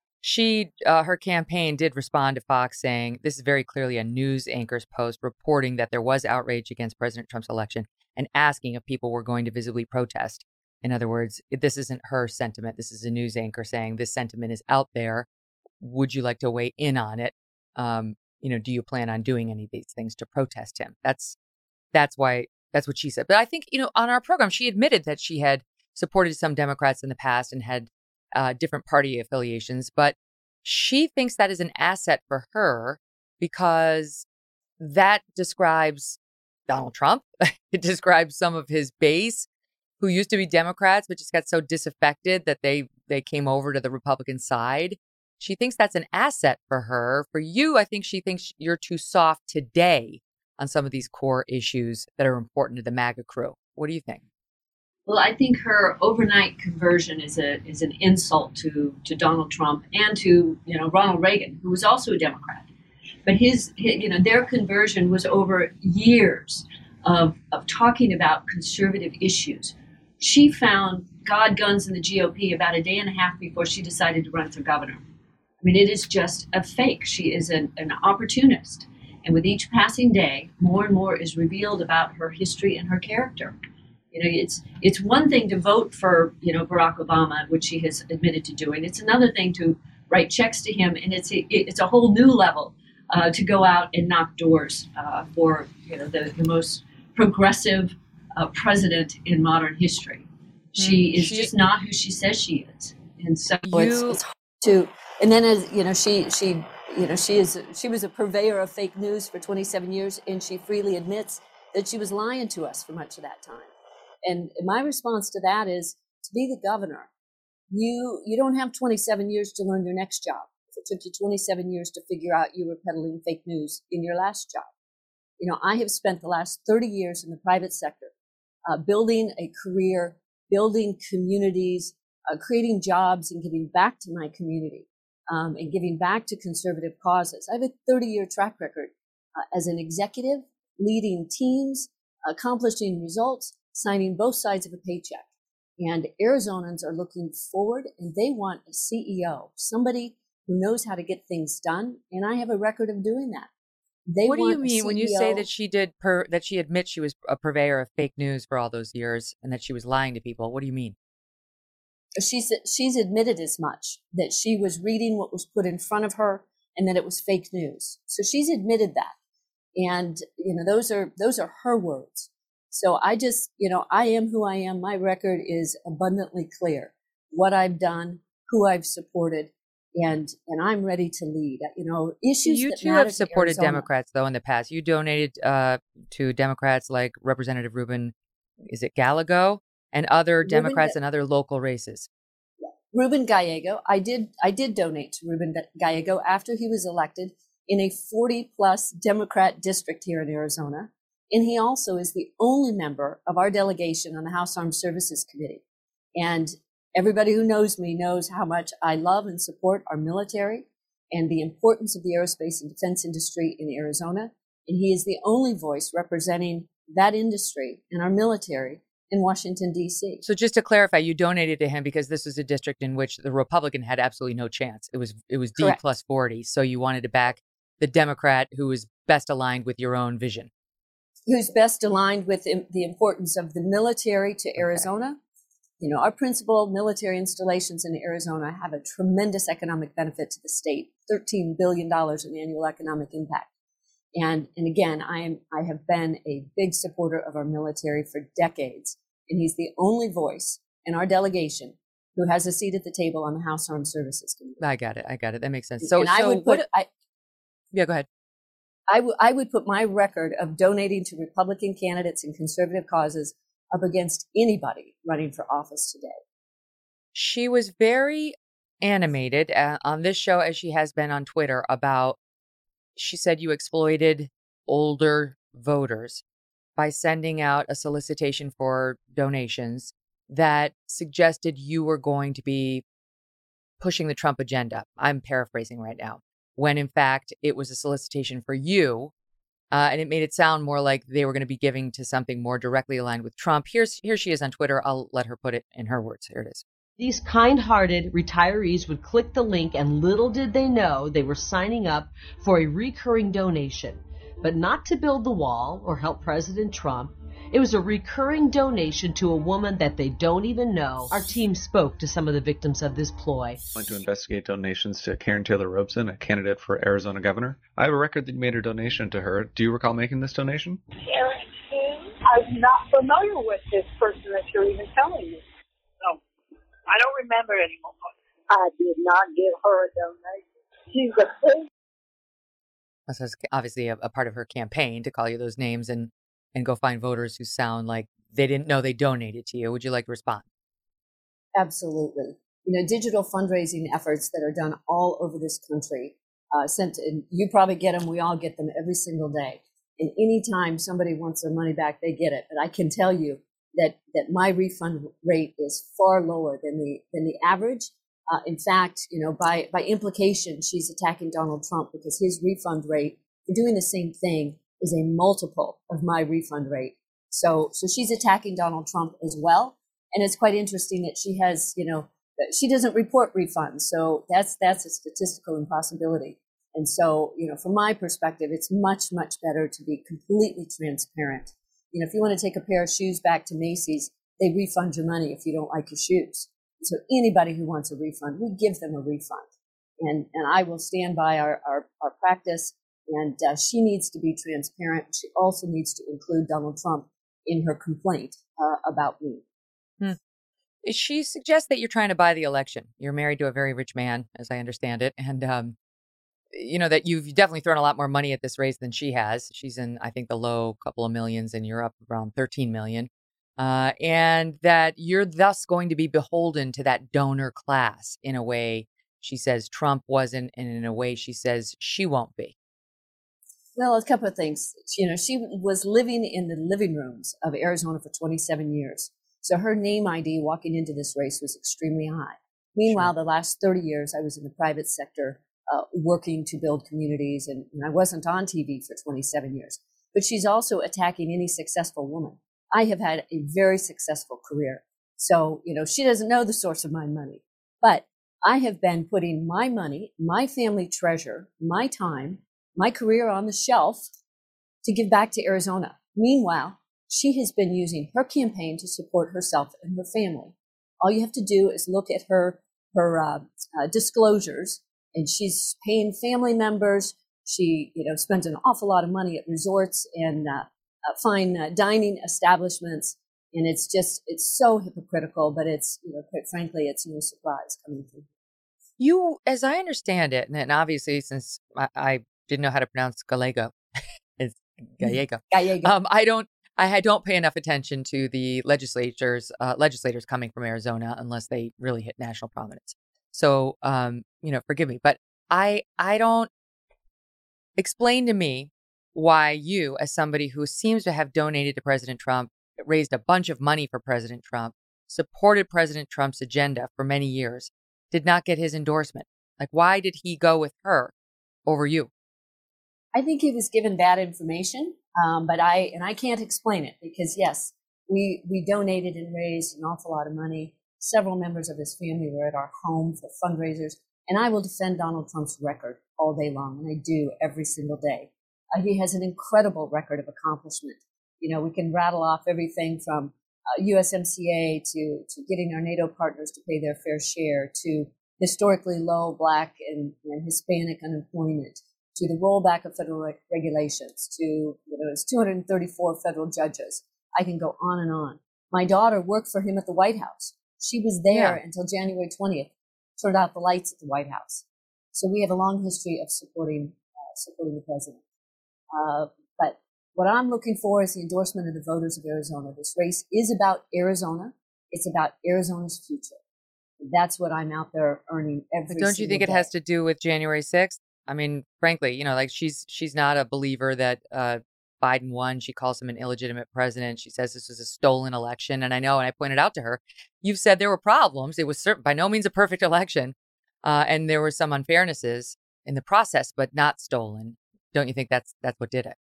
She, uh, her campaign did respond to Fox saying, this is very clearly a news anchor's post reporting that there was outrage against President Trump's election and asking if people were going to visibly protest. In other words, this isn't her sentiment. This is a news anchor saying this sentiment is out there. Would you like to weigh in on it? Um, you know, do you plan on doing any of these things to protest him? That's, that's why, that's what she said. But I think, you know, on our program, she admitted that she had supported some Democrats in the past and had uh, different party affiliations, but she thinks that is an asset for her because that describes Donald Trump. It describes some of his base who used to be Democrats, but just got so disaffected that they, they came over to the Republican side. She thinks that's an asset for her. For you, I think she thinks you're too soft today on some of these core issues that are important to the MAGA crew. What do you think? Well, I think her overnight conversion is a is an insult to to Donald Trump and to you know Ronald Reagan, who was also a Democrat. But his, his you know their conversion was over years of of talking about conservative issues. She found God, guns, and the G O P about a day and a half before she decided to run for governor. I mean, it is just a fake. She is an, an opportunist, and with each passing day, more and more is revealed about her history and her character. You know, it's it's one thing to vote for, you know, Barack Obama, which she has admitted to doing. It's another thing to write checks to him, and it's a, it's a whole new level uh, to go out and knock doors uh, for, you know, the, the most progressive uh, president in modern history. She is She- just not who she says she is, and so You- it's, it's hard to. And then, as you know, she she you know she is she was a purveyor of fake news for twenty-seven years, and she freely admits that she was lying to us for much of that time. And my response to that is to be the governor. You you don't have twenty-seven years to learn your next job. If it took you twenty-seven years to figure out you were peddling fake news in your last job. You know, I have spent the last thirty years in the private sector, uh, building a career, building communities, uh, creating jobs, and giving back to my community, um, and giving back to conservative causes. I have a thirty-year track record uh, as an executive, leading teams, accomplishing results, signing both sides of a paycheck. And Arizonans are looking forward, and they want a C E O, somebody who knows how to get things done. And I have a record of doing that. They what do want you mean a when you C E O. say that she did per that she admits she was a purveyor of fake news for all those years and that she was lying to people? What do you mean? She's she's admitted as much, that she was reading what was put in front of her and that it was fake news. So she's admitted that. And, you know, those are those are her words. So I just, you know, I am who I am. My record is abundantly clear. What I've done, who I've supported, and and I'm ready to lead. You know, issues You that too matter have to supported Arizona. Democrats, though, in the past. You donated uh, to Democrats like Representative Ruben, is it Gallego, and other Ruben Democrats Ga- in other local races. Ruben Gallego. I did I did donate to Ruben Gallego after he was elected in a forty plus Democrat district here in Arizona. And he also is the only member of our delegation on the House Armed Services Committee. And everybody who knows me knows how much I love and support our military and the importance of the aerospace and defense industry in Arizona. And he is the only voice representing that industry and our military in Washington, D C. So just to clarify, you donated to him because this was a district in which the Republican had absolutely no chance. It was it was D Correct. plus forty. So you wanted to back the Democrat who was best aligned with your own vision. Who's best aligned with the importance of the military to Arizona. You know, our principal military installations in Arizona have a tremendous economic benefit to the state, thirteen billion dollars in annual economic impact. And, and again, I am, I have been a big supporter of our military for decades. And he's the only voice in our delegation who has a seat at the table on the House Armed Services Committee. I got it. I got it. That makes sense. So, and I so would put, what, I, yeah, go ahead. I, w- I would put my record of donating to Republican candidates and conservative causes up against anybody running for office today. She was very animated uh, on this show, as she has been on Twitter, about, she said you exploited older voters by sending out a solicitation for donations that suggested you were going to be pushing the Trump agenda. I'm paraphrasing right now, when in fact it was a solicitation for you. Uh, and it made it sound more like they were going to be giving to something more directly aligned with Trump. Here's here she is on Twitter. I'll let her put it in her words. Here it is. These kind-hearted retirees would click the link, and little did they know they were signing up for a recurring donation. But not to build the wall or help President Trump. It was a recurring donation to a woman that they don't even know. Our team spoke to some of the victims of this ploy. I went to investigate donations to Karen Taylor Robeson, a candidate for Arizona governor. I have a record that you made a donation to her. Do you recall making this donation? Karen who? I'm not familiar with this person that you're even telling me. No, I don't remember anymore. I did not give her a donation. She's a pig. This is obviously a, a part of her campaign to call you those names and and go find voters who sound like they didn't know they donated to you. Would you like to respond? Absolutely. You know, digital fundraising efforts that are done all over this country, uh, sent to, and you probably get them, we all get them every single day. And anytime somebody wants their money back, they get it. But I can tell you that that my refund rate is far lower than the than the average. Uh, in fact, you know, by by implication, she's attacking Donald Trump because his refund rate for doing the same thing is a multiple of my refund rate. So so she's attacking Donald Trump as well. And it's quite interesting that she has, you know, she doesn't report refunds. So that's that's a statistical impossibility. And so, you know, from my perspective, it's much, much better to be completely transparent. You know, if you want to take a pair of shoes back to Macy's, they refund your money if you don't like your shoes. So anybody who wants a refund, we give them a refund. And and I will stand by our, our, our practice. And uh, she needs to be transparent. She also needs to include Donald Trump in her complaint uh, about me. Hmm. She suggests that you're trying to buy the election. You're married to a very rich man, as I understand it. And, um, you know, that you've definitely thrown a lot more money at this race than she has. She's in, I think, the low couple of millions, and you're up around thirteen million. Uh, and that you're thus going to be beholden to that donor class in a way she says Trump wasn't, and in a way she says she won't be. Well, a couple of things. You know, she was living in the living rooms of Arizona for twenty-seven years. So her name I D walking into this race was extremely high. Meanwhile, sure. The last thirty years, I was in the private sector uh, working to build communities, and, and I wasn't on T V for twenty-seven years. But she's also attacking any successful woman. I have had a very successful career. So, you know, she doesn't know the source of my money. But I have been putting my money, my family treasure, my time, my career on the shelf to give back to Arizona. Meanwhile, she has been using her campaign to support herself and her family. All you have to do is look at her her uh, uh, disclosures, and she's paying family members. She, you know, spends an awful lot of money at resorts and uh, uh, fine uh, dining establishments, and it's just it's so hypocritical. But it's, you know, quite frankly, it's no surprise coming from her. You, as I understand it, and then obviously since I, I didn't know how to pronounce Gallego, it's Gallego. Gallego. Um, I don't. I don't pay enough attention to the legislators, uh, legislators coming from Arizona unless they really hit national prominence. So, um, you know, forgive me, but I, I don't explain to me why you, as somebody who seems to have donated to President Trump, raised a bunch of money for President Trump, supported President Trump's agenda for many years, did not get his endorsement. Like, why did he go with her over you? I think he was given bad information. Um, but I, and I can't explain it because yes, we, we donated and raised an awful lot of money. Several members of his family were at our home for fundraisers, and I will defend Donald Trump's record all day long. And I do every single day. Uh, he has an incredible record of accomplishment. You know, we can rattle off everything from uh, U S M C A to, to getting our NATO partners to pay their fair share, to historically low Black and, and Hispanic unemployment, to the rollback of federal re- regulations, to, you know, it's two hundred thirty-four federal judges. I can go on and on. My daughter worked for him at the White House. She was there yeah. until January twentieth, turned out the lights at the White House. So we have a long history of supporting uh, supporting the president. Uh, but what I'm looking for is the endorsement of the voters of Arizona. This race is about Arizona. It's about Arizona's future. That's what I'm out there earning every But don't you think day. It has to do with January sixth? I mean, frankly, you know, like she's she's not a believer that uh, Biden won. She calls him an illegitimate president. She says this was a stolen election. And I know, and I pointed out to her, you've said there were problems. It was certain, by no means a perfect election. Uh, and there were some unfairnesses in the process, but not stolen. Don't you think that's that's what did it?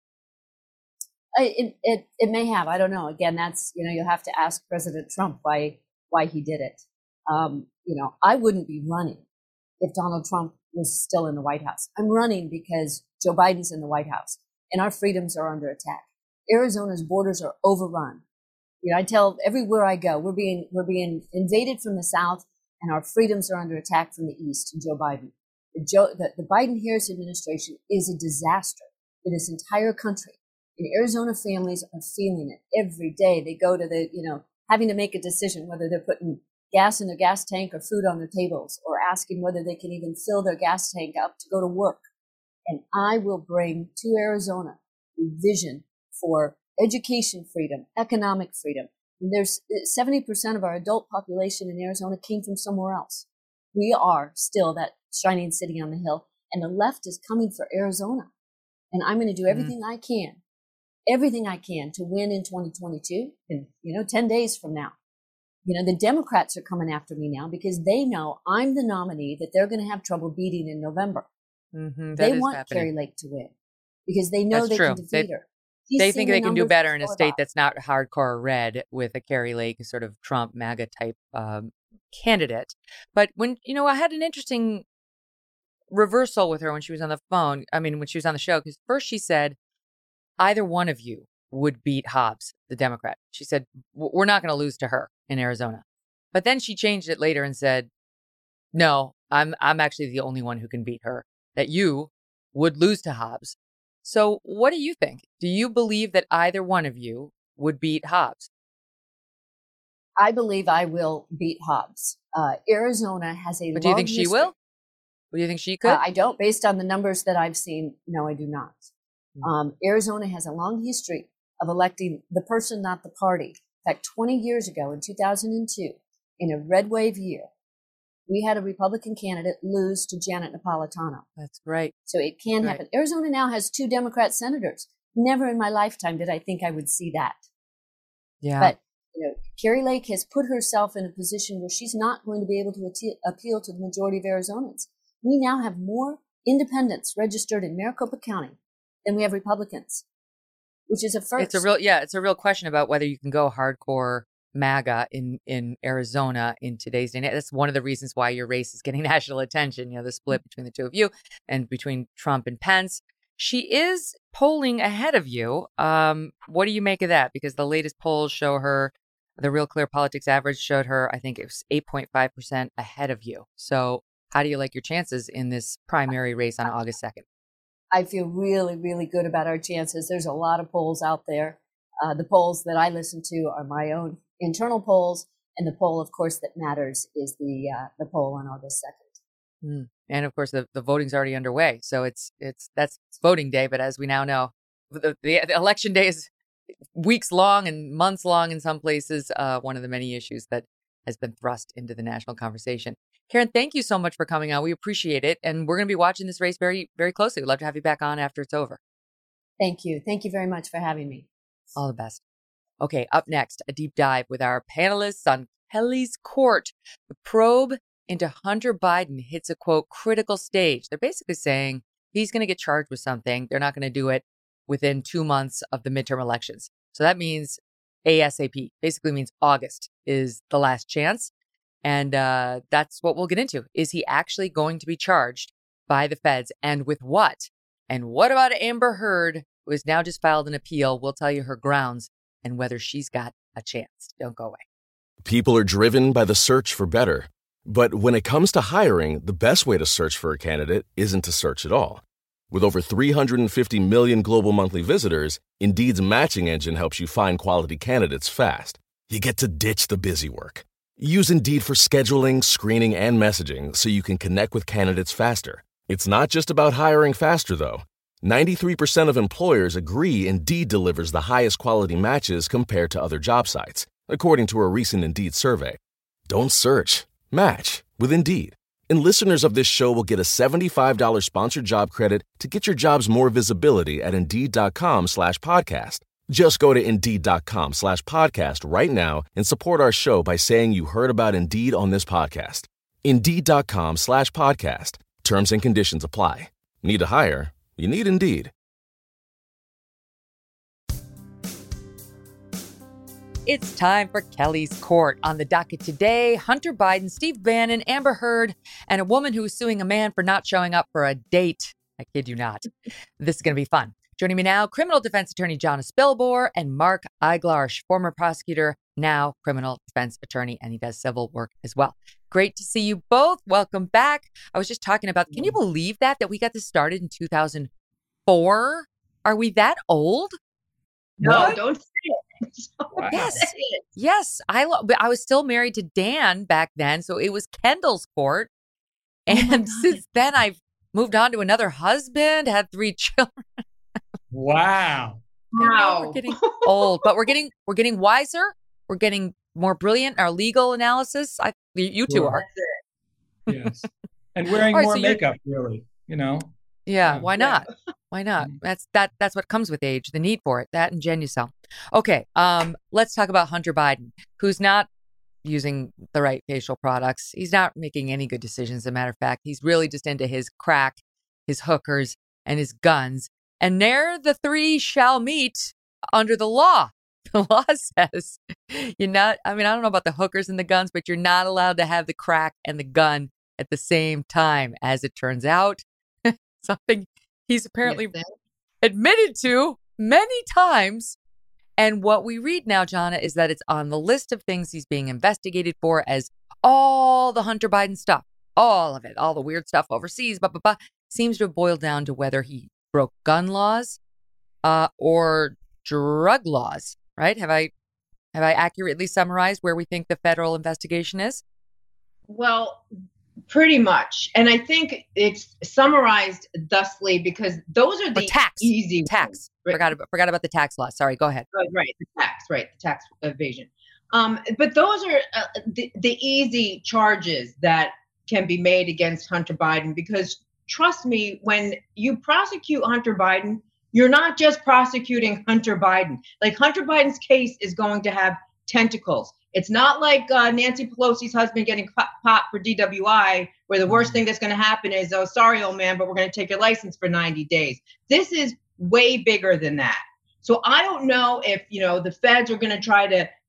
I, it, it it may have. I don't know. Again, that's, you know, you'll have to ask President Trump why why he did it. Um, you know, I wouldn't be running if Donald Trump was still in the White House. I'm running because Joe Biden's in the White House and our freedoms are under attack. Arizona's borders are overrun. You know, I tell everywhere I go, we're being we're being invaded from the south, and our freedoms are under attack from the east. And Joe Biden, the, Joe, the, the Biden-Harris administration is a disaster for this entire country. And Arizona families are feeling it every day. They go to the, you know, having to make a decision whether they're putting gas in their gas tank or food on their tables, or asking whether they can even fill their gas tank up to go to work. And I will bring to Arizona a vision for education freedom, economic freedom. And there's seventy percent of our adult population in Arizona came from somewhere else. We are still that shining city on the hill, and the left is coming for Arizona. And I'm going to do everything mm-hmm. I can, everything I can to win in twenty twenty-two, and, you know, ten days from now. You know, the Democrats are coming after me now because they know I'm the nominee that they're going to have trouble beating in November. Mm-hmm, they want happening. Carrie Lake to win because they know that's they true. can defeat they, her. He's they think they can do better in a state that. that's not hardcore red with a Carrie Lake sort of Trump MAGA type um, candidate. But when, you know, I had an interesting reversal with her when she was on the phone. I mean, when she was on the show, because first she said, either one of you would beat Hobbs, the Democrat. She said, we're not going to lose to her in Arizona. But then she changed it later and said, no, I'm I'm actually the only one who can beat her, that you would lose to Hobbs. So what do you think? Do you believe that either one of you would beat Hobbs? I believe I will beat Hobbs. Uh, Arizona has a But do you think history. she will? Do you think she could? Uh, I don't. Based on the numbers that I've seen, no, I do not. Mm-hmm. Um, Arizona has a long history of electing the person, not the party. In fact, twenty years ago, in two thousand two, in a red wave year, we had a Republican candidate lose to Janet Napolitano. That's right. So it can right. happen. Arizona now has two Democrat senators. Never in my lifetime did I think I would see that. Yeah. But, you know, Carrie Lake has put herself in a position where she's not going to be able to ati- appeal to the majority of Arizonans. We now have more independents registered in Maricopa County than we have Republicans, which is a first. It's a real, yeah, it's a real question about whether you can go hardcore MAGA in, in Arizona in today's day. And that's one of the reasons why your race is getting national attention, you know, the split between the two of you and between Trump and Pence. She is polling ahead of you. Um, what do you make of that? Because the latest polls show her, the Real Clear Politics average showed her, I think it was eight point five percent ahead of you. So how do you like your chances in this primary race on August second? I feel really, really good about our chances. There's a lot of polls out there. Uh, the polls that I listen to are my own internal polls, and the poll, of course, that matters is the uh, the poll on August second. Mm. And of course, the, the voting's already underway, so it's it's that's voting day. But as we now know, the, the, the election day is weeks long and months long in some places. Uh, one of the many issues that has been thrust into the national conversation. Karen, thank you so much for coming on. We appreciate it, and we're going to be watching this race very, very closely. We'd love to have you back on after it's over. Thank you. Thank you very much for having me. All the best. Okay, up next, a deep dive with our panelists on Kelly's Court. The probe into Hunter Biden hits a, quote, critical stage. They're basically saying he's going to get charged with something. They're not going to do it within two months of the midterm elections. So that means ASAP, basically means August is the last chance. And uh, that's what we'll get into. Is he actually going to be charged by the feds, and with what? And what about Amber Heard, who has now just filed an appeal? We'll tell you her grounds and whether she's got a chance. Don't go away. People are driven by the search for better. But when it comes to hiring, the best way to search for a candidate isn't to search at all. With over three hundred fifty million global monthly visitors, Indeed's matching engine helps you find quality candidates fast. You get to ditch the busy work. Use Indeed for scheduling, screening, and messaging so you can connect with candidates faster. It's not just about hiring faster, though. ninety-three percent of employers agree Indeed delivers the highest quality matches compared to other job sites, according to a recent Indeed survey. Don't search. Match with Indeed. And listeners of this show will get a seventy-five dollars sponsored job credit to get your jobs more visibility at Indeed.com slash podcast. Just go to Indeed.com slash podcast right now and support our show by saying you heard about Indeed on this podcast. Indeed.com slash podcast. Terms and conditions apply. Need to hire? You need Indeed. It's time for Kelly's Court. On the docket today, Hunter Biden, Steve Bannon, Amber Heard, and a woman who is suing a man for not showing up for a date. I kid you not. This is going to be fun. Joining me now, criminal defense attorney Jana Spilbor and Mark Eiglarsh, former prosecutor, now criminal defense attorney, and he does civil work as well. Great to see you both. Welcome back. I was just talking about, can you believe that, that we got this started in two thousand four? Are we that old? No, what? Don't say it. Yes, say it. yes. I lo- but I was still married to Dan back then, so it was Kendall's Court. And oh since then, I've moved on to another husband, had three children. Wow. Wow. We're getting old, but we're getting we're getting wiser. We're getting more brilliant in our legal analysis. I, you two Well, are. Yes. And wearing Right, more so you're- makeup, really, you know? Yeah, Yeah. why not? Why not? Mhm. That's that. That's what comes with age, the need for it. That and Genucel. Okay, um, let's talk about Hunter Biden, who's not using the right facial products. He's not making any good decisions. As a matter of fact, he's really just into his crack, his hookers, and his guns. And there, the three shall meet under the law. The law says you're not. I mean, I don't know about the hookers and the guns, but you're not allowed to have the crack and the gun at the same time. As it turns out, something he's apparently Yes, admitted to many times. And what we read now, Jana, is that it's on the list of things he's being investigated for as all the Hunter Biden stuff, all of it, all the weird stuff overseas, blah, blah, blah, seems to have boiled down to whether he broke gun laws uh, or drug laws, right? Have I have I accurately summarized where we think the federal investigation is? Well, pretty much. And I think it's summarized thusly because those are Or the tax, easy tax. ones. Right. Forgot about, forgot about the tax law. Sorry, go ahead. Oh, right, the tax, right, the tax evasion. Um, but those are uh, the, the easy charges that can be made against Hunter Biden because trust me, when you prosecute Hunter Biden, you're not just prosecuting Hunter Biden. Like Hunter Biden's case is going to have tentacles. It's not like uh, Nancy Pelosi's husband getting popped for D W I, where the worst thing that's going to happen is, oh, sorry, old man, but we're going to take your license for ninety days. This is way bigger than that. So I don't know if, you know, the feds are going to try to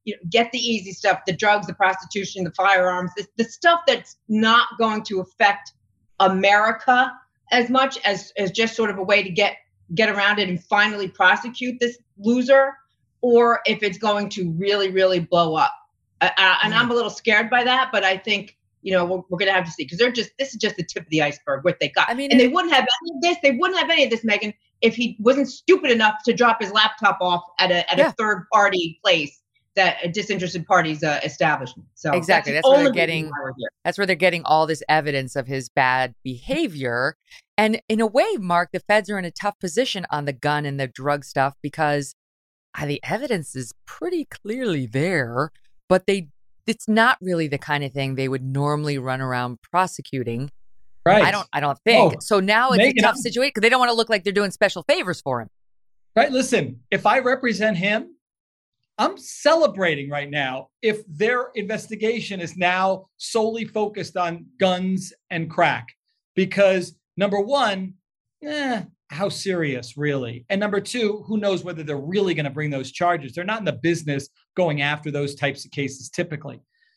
you know, get the easy stuff, the drugs, the prostitution, the firearms, the, the stuff that's not going to affect America as much as, as just sort of a way to get, get around it and finally prosecute this loser, or if it's going to really, really blow up. Uh, and I'm a little scared by that, but I think, you know, we're, we're going to have to see, because they're just, this is just the tip of the iceberg, what they got. I mean, and it, they wouldn't have any of this. They wouldn't have any of this, Megyn, if he wasn't stupid enough to drop his laptop off at a at yeah. a third party place, that a disinterested party's uh, establishment. So exactly, that's, that's where they're getting. That's where they're getting all this evidence of his bad behavior. And in a way, Mark, the feds are in a tough position on the gun and the drug stuff, because uh, the evidence is pretty clearly there, but they. It's not really the kind of thing they would normally run around prosecuting. Right. I don't I don't think. Oh, so now it's Megyn, a tough situation because they don't want to look like they're doing special favors for him. Right. Listen, if I represent him, I'm celebrating right now if their investigation is now solely focused on guns and crack. Because number one, eh, how serious, really? And number two, who knows whether they're really going to bring those charges? They're not in the business going after those types of cases typically.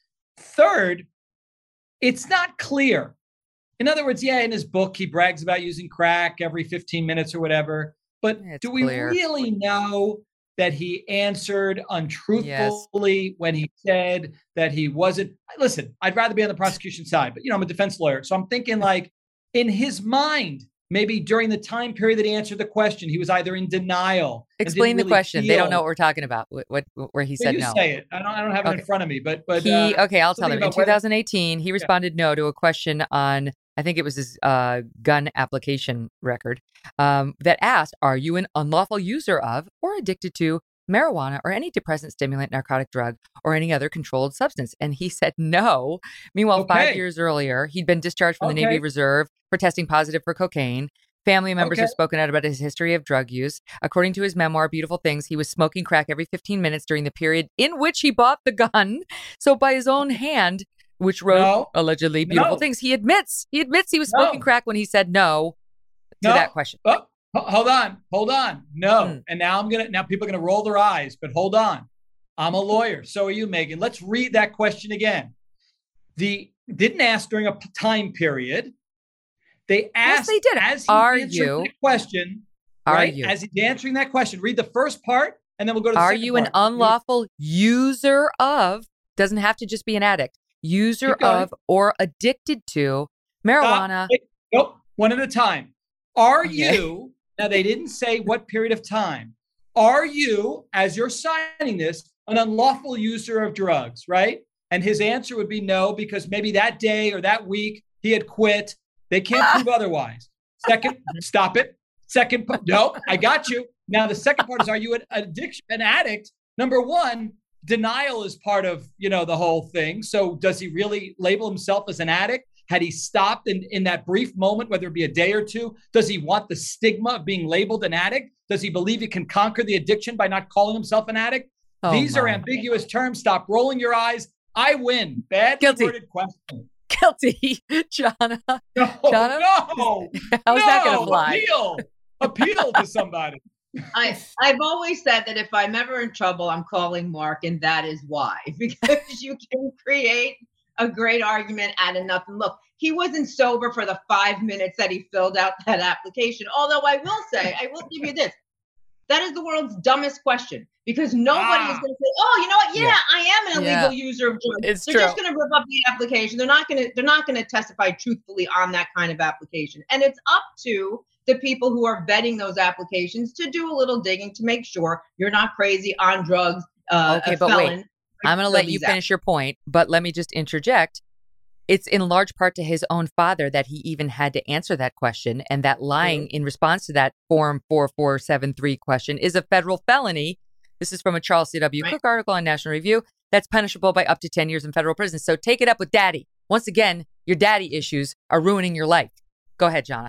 Third, it's not clear. In other words, yeah, in his book, he brags about using crack every fifteen minutes or whatever. But it's do we clear. really know that he answered untruthfully yes. when he said that he wasn't? Listen, I'd rather be on the prosecution side, but, you know, I'm a defense lawyer. So I'm thinking, like, in his mind, maybe during the time period that he answered the question, he was either in denial. Explain the really question. Feel. They don't know what we're talking about. What, what where he said you no. Say it. I don't. I don't have it okay. in front of me. But but he. Uh, okay, I'll tell them. In twenty eighteen, he responded yeah. no to a question on, I think it was his uh, gun application record, um, that asked, "Are you an unlawful user of or addicted to marijuana or any depressant, stimulant, narcotic drug, or any other controlled substance?" And he said no. Meanwhile, okay. five years earlier, he'd been discharged from okay. the Navy Reserve for testing positive for cocaine. Family members okay. have spoken out about his history of drug use. According to his memoir, Beautiful Things, he was smoking crack every fifteen minutes during the period in which he bought the gun. So by his own hand, which wrote no. allegedly Beautiful no. Things, he admits, he admits he was no. smoking crack when he said no to no. that question. Oh, hold on, hold on. No. Mm. And now I'm going to, now people are going to roll their eyes, but hold on. I'm a lawyer. So are you, Megyn. Let's read that question again. The didn't ask during a time period. They asked, yes, they did. as he's are answering you, that question, are right? you, as he's answering that question, read the first part, and then we'll go to the are second you part. an unlawful user of, doesn't have to just be an addict, user of or addicted to marijuana? Wait, nope, one at a time. Are okay. you, now they didn't say what period of time, are you, as you're signing this, an unlawful user of drugs, right? And his answer would be no, because maybe that day or that week he had quit. They can't prove otherwise. Second, stop it. Second, no, I got you. Now, the second part is, are you an addiction, an addict? Number one, denial is part of, you know, the whole thing. So does he really label himself as an addict? Had he stopped in, in that brief moment, whether it be a day or two? Does he want the stigma of being labeled an addict? Does he believe he can conquer the addiction by not calling himself an addict? Oh, These my. are ambiguous terms. Stop rolling your eyes. I win. Bad worded question. Guilty, Jonna. No, Jonna? no. How's no, that going to fly? Appeal. Appeal to somebody. I, I've always said that if I'm ever in trouble, I'm calling Mark, and that is why. Because you can create a great argument out of nothing. Look, he wasn't sober for the five minutes that he filled out that application. Although I will say, I will give you this. That is the world's dumbest question, because nobody ah. is going to say, "Oh, you know what? Yeah, yeah. I am an illegal yeah. user of drugs." It's they're true. just going to rip up the application. They're not going to. They're not going to testify truthfully on that kind of application. And it's up to the people who are vetting those applications to do a little digging to make sure you're not crazy on drugs. Uh, okay, a but felon. wait, I'm going to let you finish your point, but let me just interject. It's in large part to his own father that he even had to answer that question. And that lying mm-hmm. in response to that Form four four seven three question is a federal felony. This is from a Charles C W. Right. Cook article on National Review. That's punishable by up to ten years in federal prison. So take it up with daddy. Once again, your daddy issues are ruining your life. Go ahead, Jonna.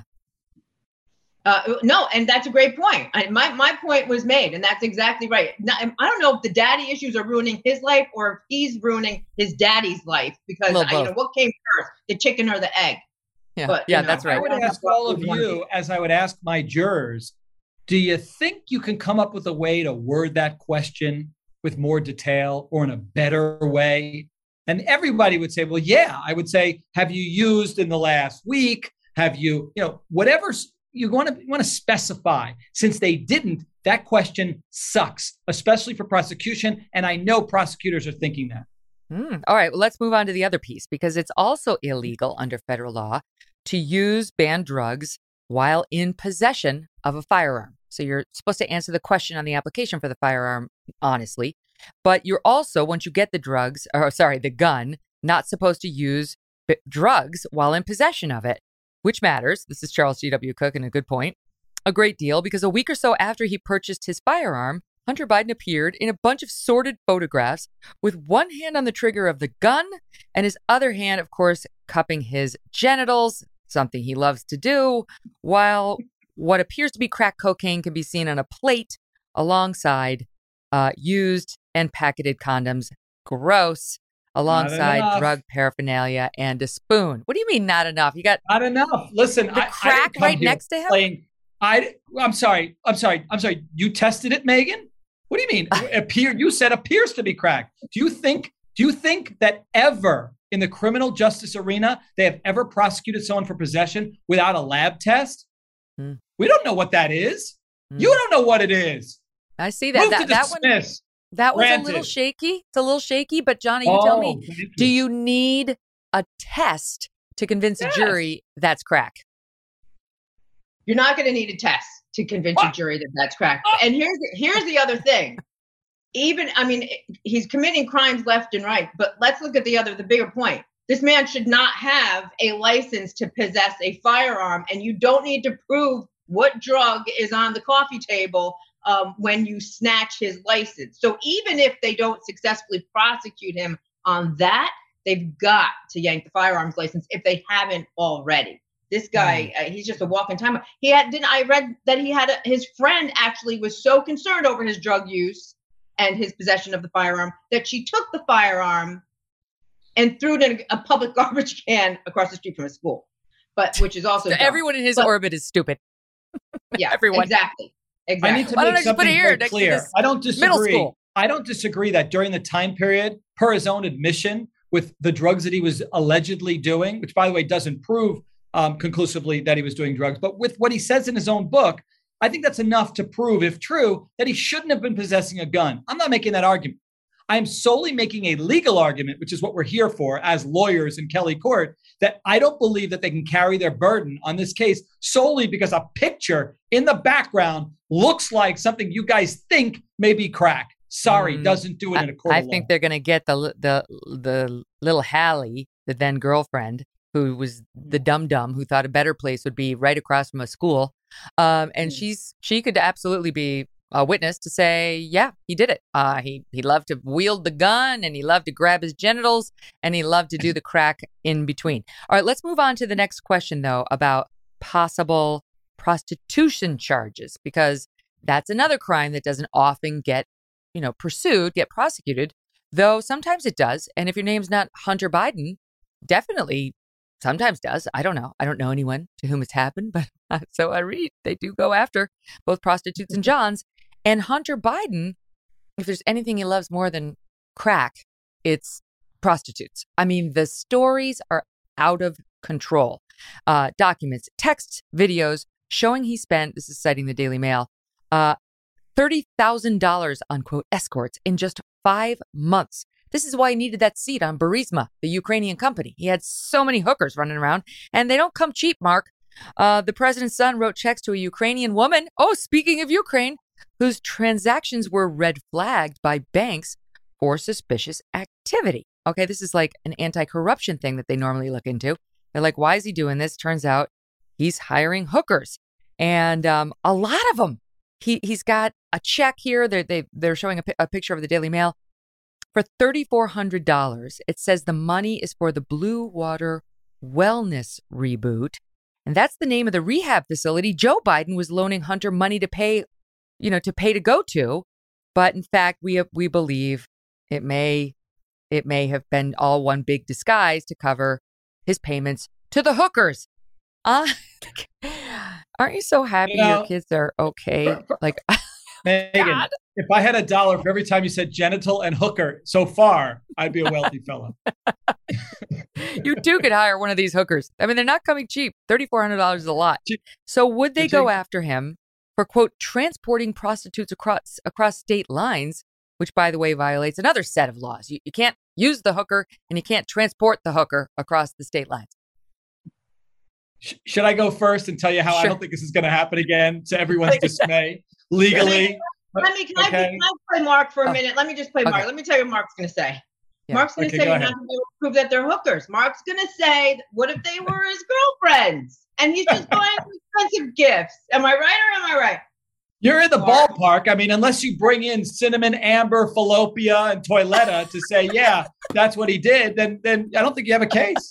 Uh, no, and that's a great point. I, my my point was made, and that's exactly right. Now, I don't know if the daddy issues are ruining his life or if he's ruining his daddy's life, because I, you know, what came first, the chicken or the egg? Yeah, but, yeah, you know, that's right. I would ask all of you, as I would ask my jurors, do you think you can come up with a way to word that question with more detail or in a better way? And everybody would say, well, yeah. I would say, have you used in the last week? Have you, you know, whatever you want to you want to specify. Since they didn't, that question sucks, especially for prosecution. And I know prosecutors are thinking that. Mm. All right, well, let's move on to the other piece, because it's also illegal under federal law to use banned drugs while in possession of a firearm. So you're supposed to answer the question on the application for the firearm honestly, but you're also, once you get the drugs, or sorry, the gun, not supposed to use b- drugs while in possession of it, which matters. This is Charles G W. Cook, and a good point, a great deal, because a week or so after he purchased his firearm, Hunter Biden appeared in a bunch of sordid photographs with one hand on the trigger of the gun and his other hand, of course, cupping his genitals, something he loves to do, while what appears to be crack cocaine can be seen on a plate alongside uh, used and packeted condoms. Gross. Alongside drug paraphernalia and a spoon. What do you mean not enough? You got not enough. Listen, the I, crack I right next to him. Playing, I, I'm sorry. I'm sorry. I'm sorry. You tested it, Megan? What do you mean? Appear? You said appears to be crack. Do you think? Do you think that ever in the criminal justice arena they have ever prosecuted someone for possession without a lab test? Hmm. We don't know what that is. Hmm. You don't know what it is. I see that. Move that, to that dismiss. one. That was Granted. a little shaky. It's a little shaky, but Johnny, you oh, tell me, do you need a test to convince yes. a jury that's crack? You're not going to need a test to convince what? a jury that that's crack. Oh. And here's here's the other thing. Even, I mean, he's committing crimes left and right, but let's look at the other, the bigger point. This man should not have a license to possess a firearm, and you don't need to prove what drug is on the coffee table Um, when you snatch his license. So even if they don't successfully prosecute him on that, they've got to yank the firearms license if they haven't already. This guy, mm. uh, he's just a walking time. He had, didn't I read that he had a, his friend actually was so concerned over his drug use and his possession of the firearm that she took the firearm and threw it in a, a public garbage can across the street from his school. But which is also so everyone in his but, orbit is stupid. Yeah, everyone exactly. Exactly. I need to Why make something very clear. I don't disagree. I don't disagree that during the time period, per his own admission, with the drugs that he was allegedly doing, which, by the way, doesn't prove um, conclusively that he was doing drugs, but with what he says in his own book, I think that's enough to prove, if true, that he shouldn't have been possessing a gun. I'm not making that argument. I am solely making a legal argument, which is what we're here for as lawyers in Kelly Court, that I don't believe that they can carry their burden on this case solely because a picture in the background looks like something you guys think may be crack. Sorry, mm, doesn't do it in a court I, of law. I think they're going to get the the the little Hallie, the then girlfriend, who was the dum dum who thought a better place would be right across from a school, um, and mm. she's she could absolutely be a witness to say, yeah, he did it. Uh, he he loved to wield the gun, and he loved to grab his genitals, and he loved to do the crack in between. All right, let's move on to the next question, though, about possible prostitution charges, because that's another crime that doesn't often get, you know, pursued, get prosecuted, though sometimes it does. And if your name's not Hunter Biden, definitely sometimes does. I don't know. I don't know anyone to whom it's happened, but so I read. They do go after both prostitutes and Johns. And Hunter Biden, if there's anything he loves more than crack, it's prostitutes. I mean, the stories are out of control. Uh, documents, texts, videos showing he spent, this is citing the Daily Mail, uh, thirty thousand dollars on, quote, escorts in just five months. This is why he needed that seat on Burisma, the Ukrainian company. He had so many hookers running around, and they don't come cheap, Mark. Uh, the president's son wrote checks to a Ukrainian woman, oh, speaking of Ukraine, whose transactions were red flagged by banks for suspicious activity. Okay, this is like an anti-corruption thing that they normally look into. They're like, why is he doing this? Turns out he's hiring hookers, and um, a lot of them. He, he's got a check here. They're, they, they're showing a, a picture of the Daily Mail for three thousand four hundred dollars. It says the money is for the Blue Water Wellness Reboot. And that's the name of the rehab facility Joe Biden was loaning Hunter money to pay, you know, to pay to go to. But in fact, we we believe it may it may have been all one big disguise to cover his payments to the hookers. Uh, aren't you so happy you know, your kids are okay? Like, Megan, God. if I had a dollar for every time you said genital and hooker so far, I'd be a wealthy fellow. You too could hire one of these hookers. I mean, they're not coming cheap. thirty-four hundred dollars is a lot. So would they go after him for, quote, transporting prostitutes across across state lines, which, by the way, violates another set of laws. You, you can't use the hooker and you can't transport the hooker across the state lines. Should I go first and tell you how sure. I don't think this is going to happen again, to everyone's dismay, legally? Let me, can, okay. I, can I play Mark for a oh. minute? Let me just play okay. Mark. Let me tell you what Mark's going to say. Yeah. Mark's going to okay, say you're not going to be able to prove that they're hookers. Mark's going to say, what if they were his girlfriends? And he's just buying expensive gifts. Am I right or am I right? You're in the Mark. ballpark. I mean, unless you bring in cinnamon, amber, fallopia, and toiletta to say, yeah, that's what he did, then then I don't think you have a case.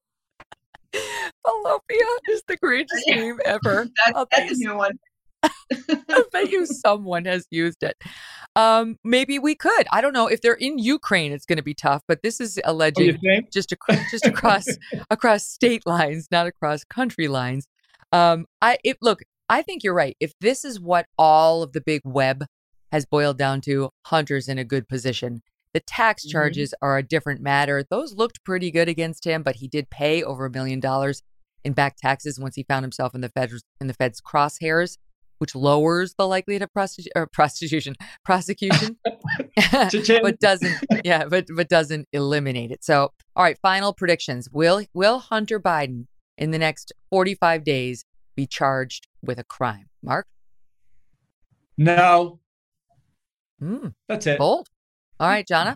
Fallopia is the greatest name ever. That's, that's a new one. I bet you someone has used it. Um, maybe we could. I don't know. If they're in Ukraine, it's going to be tough. But this is alleged just ac- just across across state lines, not across country lines. Um, I if, look. I think you're right. If this is what all of the big web has boiled down to, Hunter's in a good position. The tax charges mm-hmm. are a different matter. Those looked pretty good against him, but he did pay over a million dollars in back taxes once he found himself in the Fed's in the Fed's crosshairs, which lowers the likelihood of prostitu- or prostitution, prosecution, but doesn't, yeah, but but doesn't eliminate it. So, all right, final predictions. Will Will Hunter Biden in the next forty-five days be charged with a crime? Mark? No. Mm, That's it. Bold. All right, Jonna?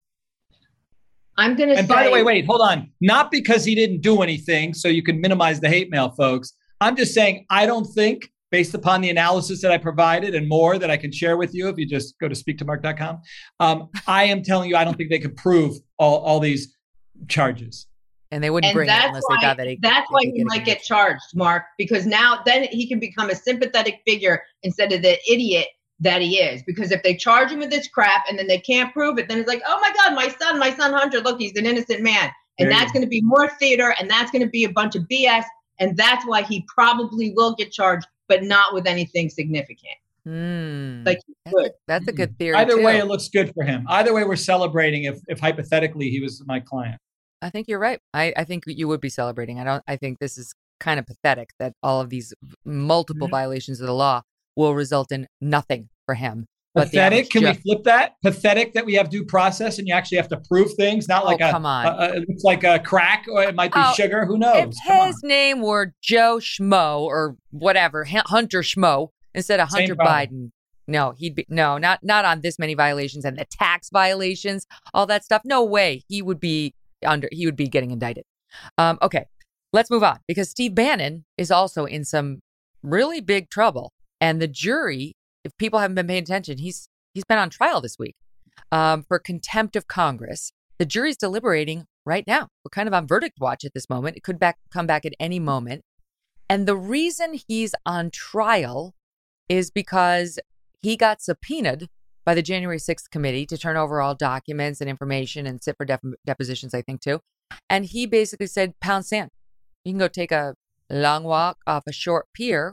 I'm going to say... And by the way, wait, hold on. Not because he didn't do anything, so you can minimize the hate mail, folks. I'm just saying, I don't think, based upon the analysis that I provided and more that I can share with you if you just go to speak to mark dot com, um, I am telling you, I don't think they could prove all, all these charges. And they wouldn't and bring it unless why, they thought that he That's why he might get charged, Mark, because now then he can become a sympathetic figure instead of the idiot that he is. Because if they charge him with this crap and then they can't prove it, then it's like, oh my God, my son, my son Hunter, look, he's an innocent man. And there that's going to be more theater and that's going to be a bunch of B S. And that's why he probably will get charged, but not with anything significant. Mm, like that's, a, that's a good theory. Either too. way, it looks good for him. Either way, we're celebrating if, if hypothetically he was my client. I think you're right. I, I think you would be celebrating. I don't. I think this is kind of pathetic that all of these multiple mm-hmm. violations of the law will result in nothing for him. Pathetic? Can Jeff- we flip that? Pathetic that we have due process and you actually have to prove things, not like oh, a, come on. a, a it's like a crack or it might be oh, sugar. Who knows? If come his on. name were Joe Schmo or whatever, Hunter Schmo instead of Hunter Biden. No, he'd be no, not not on this many violations and the tax violations, all that stuff. No way. He would be under he would be getting indicted. Um, okay, let's move on because Steve Bannon is also in some really big trouble. And the jury, if people haven't been paying attention, he's he's been on trial this week um, for contempt of Congress. The jury's deliberating right now. We're kind of on verdict watch at this moment. It could back come back at any moment. And the reason he's on trial is because he got subpoenaed by the January sixth committee to turn over all documents and information and sit for dep- depositions, I think, too. And he basically said, pound sand. You can go take a long walk off a short pier,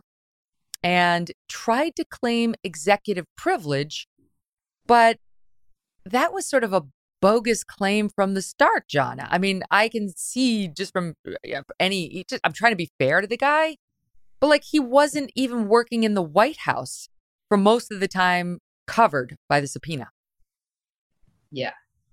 and tried to claim executive privilege. But that was sort of a bogus claim from the start, Jonna. I mean, I can see just from any, just, I'm trying to be fair to the guy, but like he wasn't even working in the White House for most of the time covered by the subpoena. Yeah.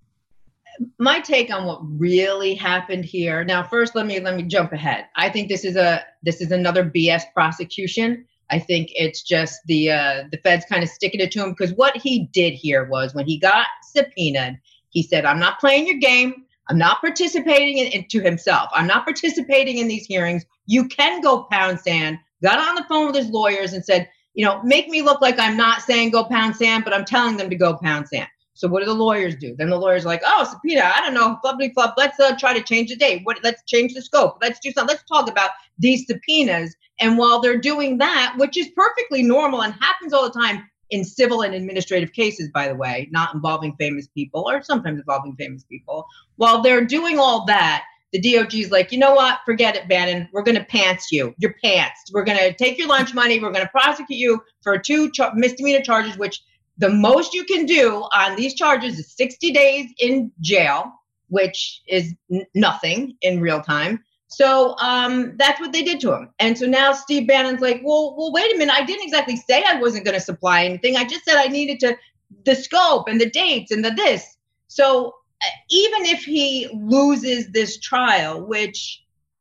My take on what really happened here. Now, first, let me let me jump ahead. I think this is a this is another B S prosecution. I think it's just the uh, the feds kind of sticking it to him because what he did here was when he got subpoenaed, he said, "I'm not playing your game. I'm not participating in it," to himself. "I'm not participating in these hearings. You can go pound sand." Got on the phone with his lawyers and said, "You know, make me look like I'm not saying go pound sand, but I'm telling them to go pound sand." So what do the lawyers do? Then the lawyers are like, "Oh, subpoena, I don't know, flubbly flub. Let's uh, try to change the date. What? Let's change the scope. Let's do something. Let's talk about these subpoenas." And while they're doing that, which is perfectly normal and happens all the time in civil and administrative cases, by the way, not involving famous people or sometimes involving famous people, while they're doing all that, the D O G is like, you know what? Forget it, Bannon. We're going to pants you. You're pantsed. We're going to take your lunch money. We're going to prosecute you for two char- misdemeanor charges, which the most you can do on these charges is sixty days in jail, which is n- nothing in real time. So um, that's what they did to him. And so now Steve Bannon's like, well, well, wait a minute. I didn't exactly say I wasn't going to supply anything. I just said I needed to, the scope and the dates and the this. So uh, even if he loses this trial, which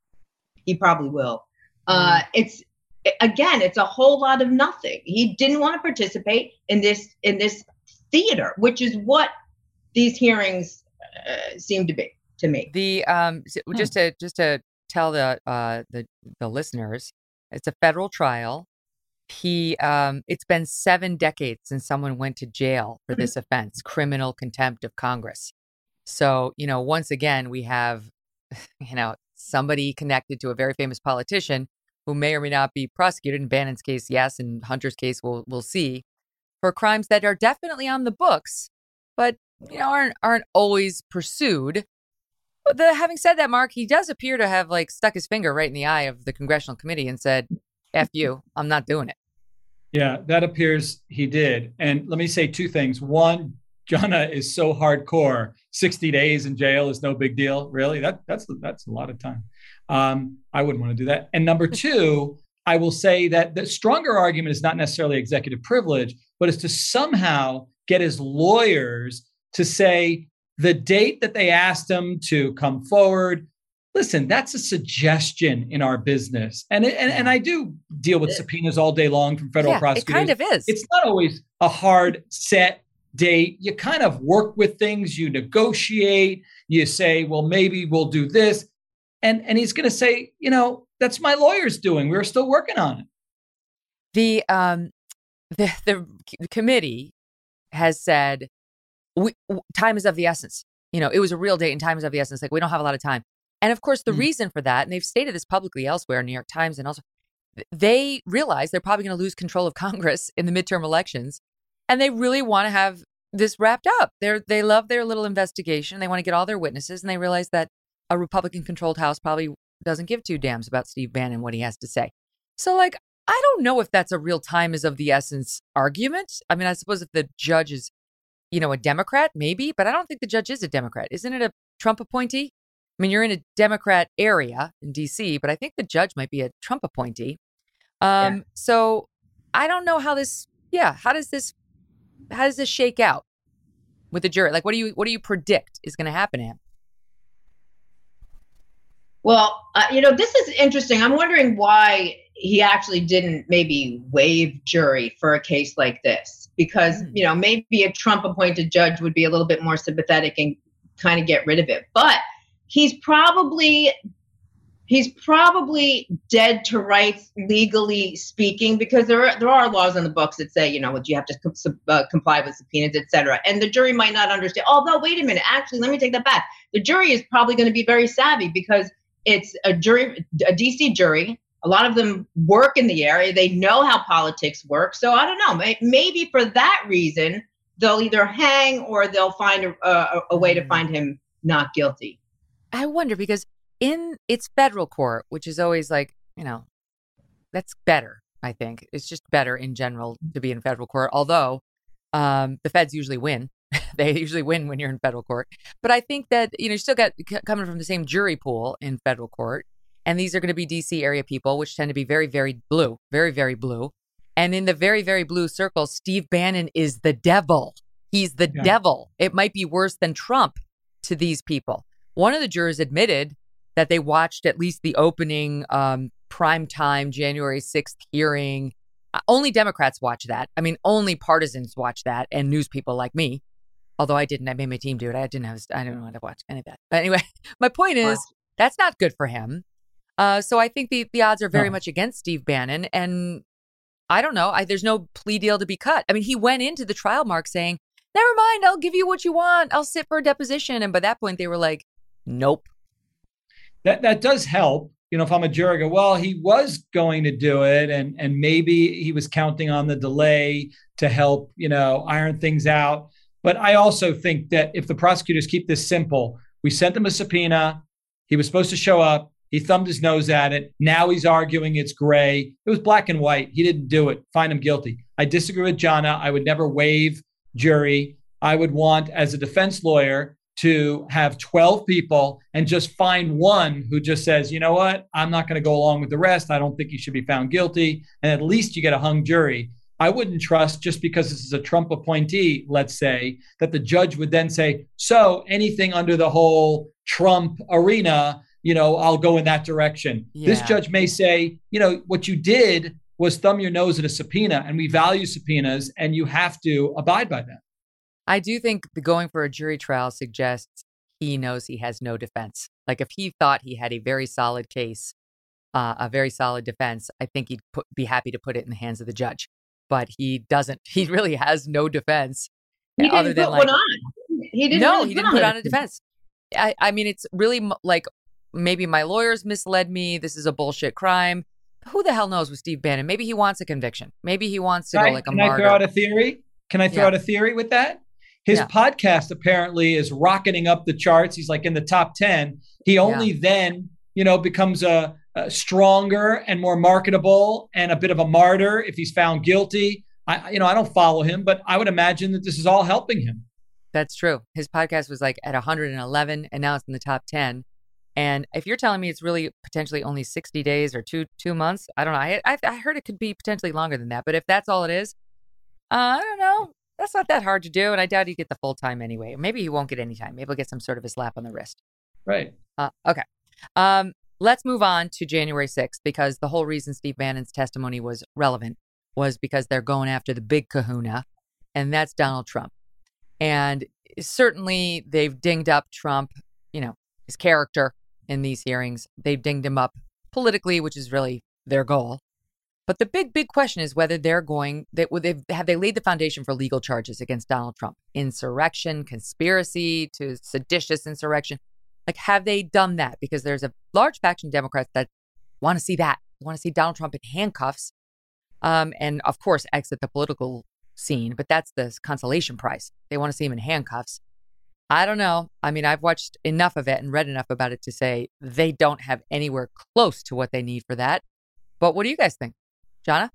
he probably will, uh, mm. it's, again, it's a whole lot of nothing. He didn't want to participate in this, in this theater, which is what these hearings uh, seem to be to me. The, um, just to, just to, tell the uh the the listeners, it's a federal trial. He um it's been seven decades since someone went to jail for this offense, criminal contempt of Congress. So, you know, once again, we have, you know, somebody connected to a very famous politician who may or may not be prosecuted. In Bannon's case, yes. In Hunter's case, we'll we'll see, for crimes that are definitely on the books, but you know aren't aren't always pursued. But the, having said that, Mark, he does appear to have like stuck his finger right in the eye of the congressional committee and said, F you, I'm not doing it. Yeah, that appears he did. And let me say two things. One, Jonna is so hardcore. sixty days in jail is no big deal. Really? That that's that's a lot of time. Um, I wouldn't want to do that. And number two, I will say that the stronger argument is not necessarily executive privilege, but is to somehow get his lawyers to say, the date that they asked him to come forward, listen, that's a suggestion in our business. And and, and I do deal with subpoenas all day long from federal yeah, prosecutors. It kind of is. It's not always a hard set date. You kind of work with things, you negotiate, you say, well, maybe we'll do this. And, and he's going to say, you know, that's my lawyer's doing. We're still working on it. The um the the committee has said, We, time is of the essence. You know, it was a real date and time is of the essence. Like, we don't have a lot of time. And of course, the mm. reason for that, and they've stated this publicly elsewhere, New York Times, and also, they realize they're probably going to lose control of Congress in the midterm elections. And they really want to have this wrapped up. They're, they love their little investigation. They want to get all their witnesses. And they realize that a Republican controlled House probably doesn't give two damns about Steve Bannon, what he has to say. So, like, I don't know if that's a real time is of the essence argument. I mean, I suppose if the judge is, you know, a Democrat, maybe, but I don't think the judge is a Democrat. Isn't it a Trump appointee? I mean, you're in a Democrat area in D C, but I think the judge might be a Trump appointee. Um, yeah. So I don't know how this, yeah, how does this, how does this shake out with the jury? Like, what do you, what do you predict is going to happen to him? Well, uh, you know, this is interesting. I'm wondering why he actually didn't maybe waive jury for a case like this, because, mm. you know, maybe a Trump appointed judge would be a little bit more sympathetic and kind of get rid of it. But he's probably he's probably dead to rights, legally speaking, because there are, there are laws in the books that say, you know, you have to com- uh, comply with subpoenas, et cetera. And the jury might not understand. Although, wait a minute, actually, let me take that back. The jury is probably going to be very savvy because it's a jury, a D C jury. A lot of them work in the area. They know how politics work. So I don't know. Maybe for that reason, they'll either hang or they'll find a, a, a way to find him not guilty. I wonder, because in it's federal court, which is always like, you know, that's better, I think. It's just better in general to be in federal court. Although um, the feds usually win. They usually win when you're in federal court. But I think that, you know, you still got c- coming from the same jury pool in federal court. And these are going to be D C area people, which tend to be very, very blue, very, very blue. And in the very, very blue circle, Steve Bannon is the devil. He's the yeah. devil. It might be worse than Trump to these people. One of the jurors admitted that they watched at least the opening um, primetime January sixth hearing. Uh, only Democrats watch that. I mean, only partisans watch that, and news people like me. Although I didn't, I made my team do it. I didn't have, I didn't want to watch any of that. But anyway, my point is, that's not good for him. Uh, so I think the, the odds are very no. much against Steve Bannon. And I don't know. I, there's no plea deal to be cut. I mean, he went into the trial, Mark, saying, never mind, I'll give you what you want. I'll sit for a deposition. And by that point, they were like, nope. That that does help. You know, if I'm a juror, I go, well, he was going to do it. And, and maybe he was counting on the delay to help, you know, iron things out. But I also think that if the prosecutors keep this simple, we sent them a subpoena. He was supposed to show up. He thumbed his nose at it. Now he's arguing it's gray. It was black and white. He didn't do it. Find him guilty. I disagree with Jana. I would never waive jury. I would want, as a defense lawyer, to have twelve people and just find one who just says, you know what, I'm not going to go along with the rest. I don't think he should be found guilty. And at least you get a hung jury. I wouldn't trust, just because this is a Trump appointee, let's say, that the judge would then say, so anything under the whole Trump arena, you know, I'll go in that direction. Yeah. This judge may say, you know, what you did was thumb your nose at a subpoena, and we value subpoenas, and you have to abide by them. I do think the going for a jury trial suggests he knows he has no defense. Like if he thought he had a very solid case, uh, a very solid defense, I think he'd put, be happy to put it in the hands of the judge. But he doesn't. He really has no defense. He didn't other put than like, one on. He didn't. No, really he put didn't on put a on a defense. I, I mean, it's really m- like maybe my lawyers misled me. This is a bullshit crime. Who the hell knows with Steve Bannon? Maybe he wants a conviction. Maybe he wants to Can go I, like a can martyr. Can I throw out a theory? Can I throw Yeah. out a theory with that? His Yeah. podcast apparently is rocketing up the charts. He's like in the top ten. He only Yeah. then, you know, becomes a, a stronger and more marketable and a bit of a martyr if he's found guilty. I, you know, I don't follow him, but I would imagine that this is all helping him. That's true. His podcast was like at one hundred eleven, and now it's in the top ten. And if you're telling me it's really potentially only sixty days or two two months, I don't know. I I, I heard it could be potentially longer than that. But if that's all it is, uh, I don't know. That's not that hard to do, and I doubt he'd get the full time anyway. Maybe he won't get any time. Maybe he'll get some sort of a slap on the wrist. Right. Uh, okay. Um, let's move on to January sixth, because the whole reason Steve Bannon's testimony was relevant was because they're going after the big kahuna, and that's Donald Trump. And certainly they've dinged up Trump, you know, his character in these hearings. They've dinged him up politically, which is really their goal. But the big, big question is whether they're going, that they've, have they laid the foundation for legal charges against Donald Trump? Insurrection, conspiracy to seditious insurrection. Like, have they done that? Because there's a large faction of Democrats that want to see that. They want to see Donald Trump in handcuffs. Um, and of course, exit the political scene. But that's the consolation prize. They want to see him in handcuffs. I don't know. I mean, I've watched enough of it and read enough about it to say they don't have anywhere close to what they need for that. But what do you guys think? Jana?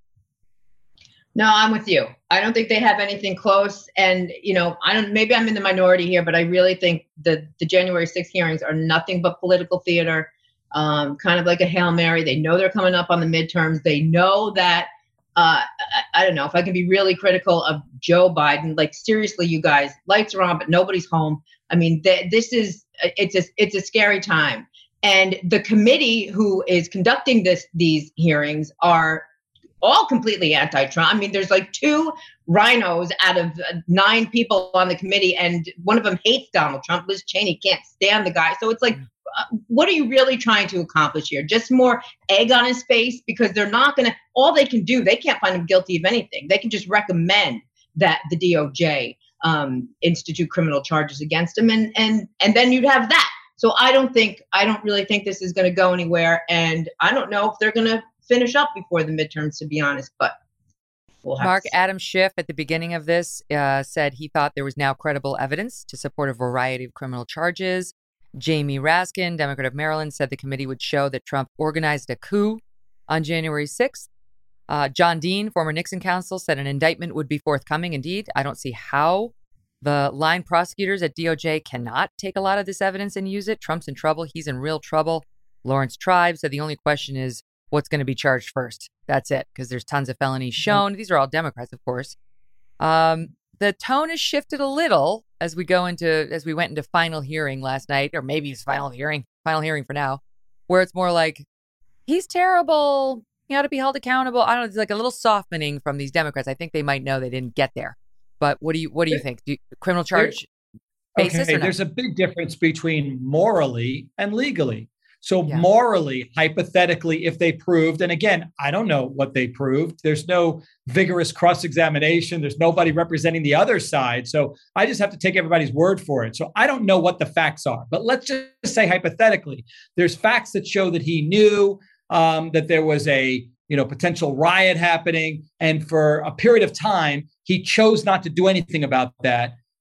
No, I'm with you. I don't think they have anything close. And, you know, I don't, maybe I'm in the minority here, but I really think that the January sixth hearings are nothing but political theater, um, kind of like a Hail Mary. They know they're coming up on the midterms. They know that, uh, I, I don't know if I can be really critical of Joe Biden, like seriously, you guys, lights are on, but nobody's home. I mean, th- this is, it's a, it's a scary time. And the committee who is conducting this, these hearings are all completely anti-Trump. I mean, there's like two rhinos out of nine people on the committee, and one of them hates Donald Trump. Liz Cheney can't stand the guy. So it's like, uh, what are you really trying to accomplish here? Just more egg on his face? Because they're not going to, all they can do, they can't find him guilty of anything. They can just recommend that the D O J um, institute criminal charges against him, and and and then you'd have that. So I don't think, I don't really think this is going to go anywhere, and I don't know if they're going to finish up before the midterms, to be honest, but we'll have Mark to see. Adam Schiff at the beginning of this uh, said he thought there was now credible evidence to support a variety of criminal charges. Jamie Raskin, Democrat of Maryland, said the committee would show that Trump organized a coup on January sixth. Uh, John Dean, former Nixon counsel, said an indictment would be forthcoming. Indeed, I don't see how the line prosecutors at D O J cannot take a lot of this evidence and use it. Trump's in trouble. He's in real trouble. Lawrence Tribe said the only question is what's going to be charged first. That's it, because there's tons of felonies shown. These are all Democrats, of course. Um, the tone has shifted a little as we go into, as we went into final hearing last night, or maybe it's final hearing, final hearing for now, where it's more like, he's terrible. He ought to be held accountable. I don't know. It's like a little softening from these Democrats. I think they might know they didn't get there. But what do you, what do you think? Do you, criminal charge basis Okay, or no? there's a big difference between morally and legally. So Yeah. morally, hypothetically, if they proved, and again, I don't know what they proved. There's no vigorous cross-examination. There's nobody representing the other side. So I just have to take everybody's word for it. So I don't know what the facts are. But let's just say hypothetically, there's facts that show that he knew um, that there was a you know potential riot happening, and for a period of time, he chose not to do anything about that.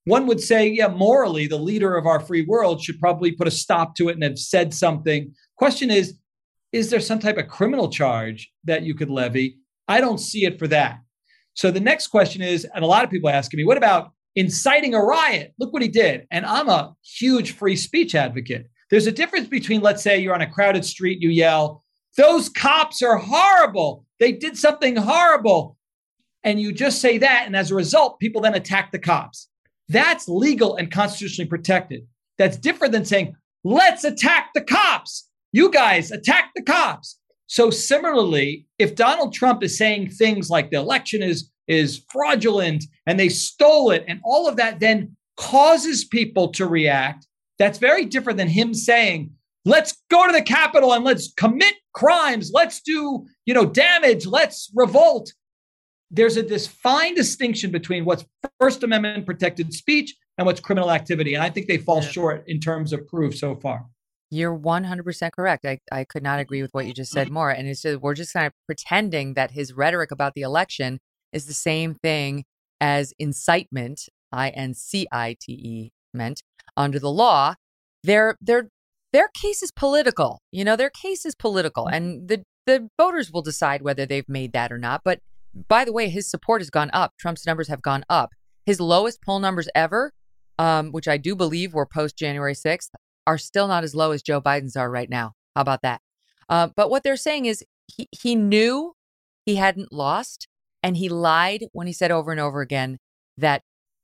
one would say, yeah, morally, the leader of our free world should probably put a stop to it and have said something. Question is, is there some type of criminal charge that you could levy? I don't see it for that. So the next question is, and a lot of people are asking me, what about inciting a riot? Look what he did. And I'm a huge free speech advocate. There's a difference between, let's say you're on a crowded street, you yell, those cops are horrible. They did something horrible. And you just say that. And as a result, people then attack the cops. That's legal and constitutionally protected. That's different than saying, let's attack the cops. You guys attack the cops. So similarly, if Donald Trump is saying things like the election is, is fraudulent and they stole it, and all of that then causes people to react, that's very different than him saying, let's go to the Capitol and let's commit crimes. Let's do, you know, damage. Let's revolt. There's a this fine distinction between what's First Amendment protected speech and what's criminal activity. And I think they fall yeah. short in terms of proof so far. You're one hundred percent correct. I, I could not agree with what you just said more. And it's just, we're just kind of pretending that his rhetoric about the election is the same thing as incitement, I N C I T E meant, under the law. Their, their, their case is political. You know, their case is political. And the, the voters will decide whether they've made that or not. But by the way, his support has gone up. Trump's numbers have gone up. His lowest poll numbers ever, um, which I do believe were post January sixth, are still not as low as Joe Biden's are right now. How about that? Uh, but what they're saying is he, he knew he hadn't lost, and he lied when he said over and over again that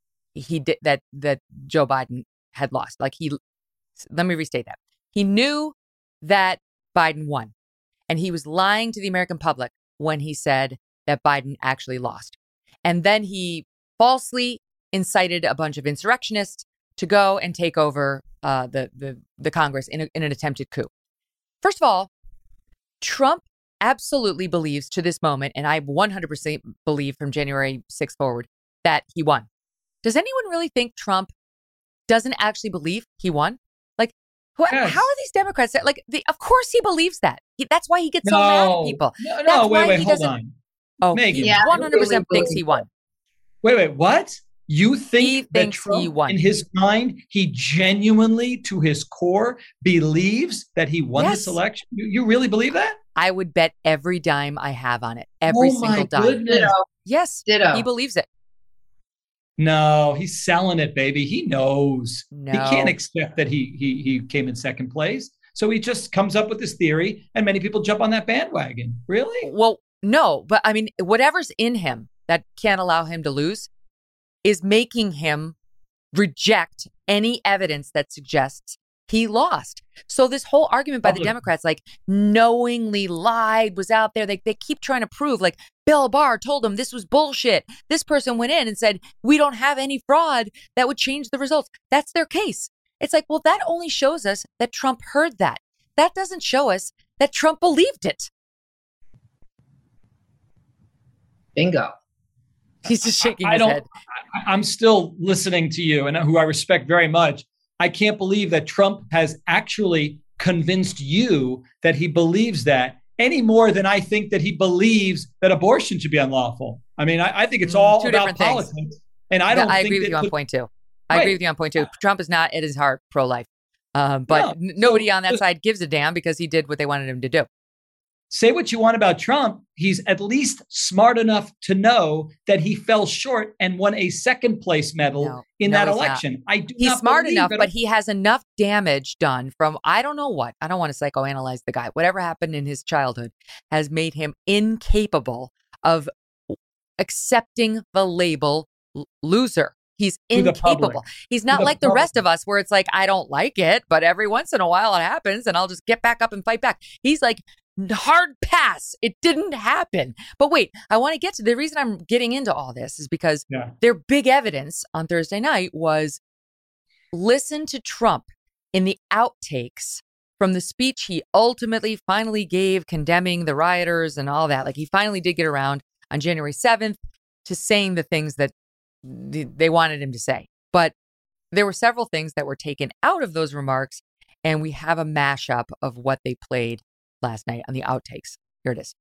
he did that that Joe Biden had lost. Like he, let me restate that. He knew that Biden won, and he was lying to the American public when he said that Biden actually lost. And then he falsely incited a bunch of insurrectionists to go and take over uh, the, the, the Congress in, a, in an attempted coup. First of all, Trump absolutely believes to this moment, and I one hundred percent believe from January sixth forward, that he won. Does anyone really think Trump doesn't actually believe he won? Like, who, yes. how are these Democrats? Like, the, of course he believes that. He, that's why he gets no, so mad at people. No, no wait, wait, hold on. Oh, Megan, he one hundred percent thinks he won. Wait, wait, what? You think he that thinks Trump, he won. In his mind, he genuinely, to his core, believes that he won yes. this election? You, you really believe that? I would bet every dime I have on it. Every oh single my dime. Goodness. Yes, Ditto. He believes it. No, he's selling it, baby. He knows. No. He can't accept that he he he came in second place. So he just comes up with this theory, and many people jump on that bandwagon. Really? Well, no, but I mean, whatever's in him that can't allow him to lose is making him reject any evidence that suggests he lost. So this whole argument by the Democrats, like knowingly lied, was out there. They, they keep trying to prove, like, Bill Barr told them this was bullshit. This person went in and said, we don't have any fraud that would change the results. That's their case. It's like, well, that only shows us that Trump heard that. That doesn't show us that Trump believed it. Bingo. He's just shaking I, I his don't, head. I, I'm still listening to you, and who I respect very much. I can't believe that Trump has actually convinced you that he believes that any more than I think that he believes that abortion should be unlawful. I mean, I, I think it's all Two about politics. Things. And I don't I think agree with that you on to, point two. I right. agree with you on point two. Trump is not at his heart pro-life. Um, but No. n- nobody So- on that side gives a damn because he did what they wanted him to do. Say what you want about Trump. He's at least smart enough to know that he fell short and won a second place medal No. in No, that he's not. election. I do He's not smart believe enough, it. but he has enough damage done from, I don't know what, I don't want to psychoanalyze the guy. Whatever happened in his childhood has made him incapable of accepting the label l- loser. He's To the incapable. public. He's not the like the public. rest of us where it's like, I don't like it, but every once in a while it happens and I'll just get back up and fight back. He's like, hard pass. It didn't happen. But wait, I want to get to the reason I'm getting into all this is because Yeah. their big evidence on Thursday night was listen to Trump in the outtakes from the speech he ultimately finally gave condemning the rioters and all that. Like he finally did get around on January seventh to saying the things that th- they wanted him to say. But there were several things that were taken out of those remarks, and we have a mashup of what they played last night on the outtakes. Here it is.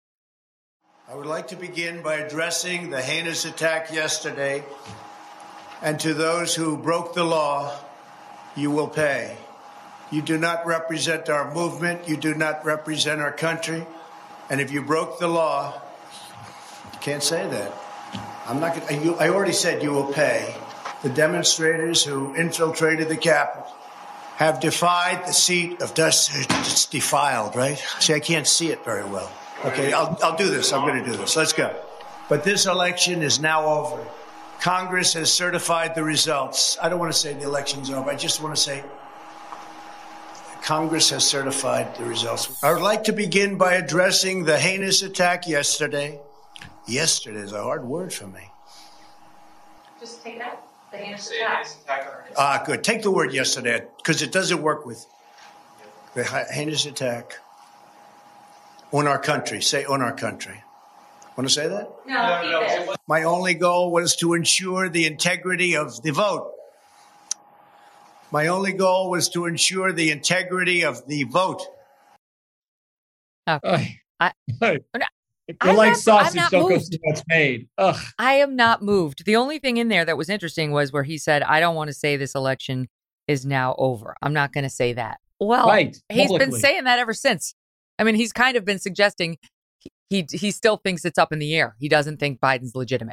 I would like to begin by addressing the heinous attack yesterday And to those who broke the law, you will pay. You do not represent our movement. You do not represent our country. And if you broke the law, you can't say that. I'm not going to, I already said you will pay. The demonstrators who infiltrated the Capitol have defied the seat of dust. It's defiled, right? See, I can't see it very well. Okay, I'll, I'll do this. I'm going to do this. Let's go. But this election is now over. Congress has certified the results. I don't want to say the election's over. I just want to say Congress has certified the results. I would like to begin by addressing the heinous attack yesterday. Yesterday is a hard word for me. Just take it out. The heinous attack. Ah, good. Take the word yesterday, because it doesn't work with the heinous attack on our country. Say on our country. Want to say that? No, keep it. My only goal was to ensure the integrity of the vote. My only goal was to ensure the integrity of the vote. Okay. I, You're I'm like not- sausage, I'm not don't go moved. see what's made. Ugh. I am not moved. The only thing in there that was interesting was where he said, I don't want to say this election is now over. I'm not going to say that. Well, Right, he's been publicly. saying that ever since. I mean, he's kind of been suggesting he, he he still thinks it's up in the air. He doesn't think Biden's legitimate.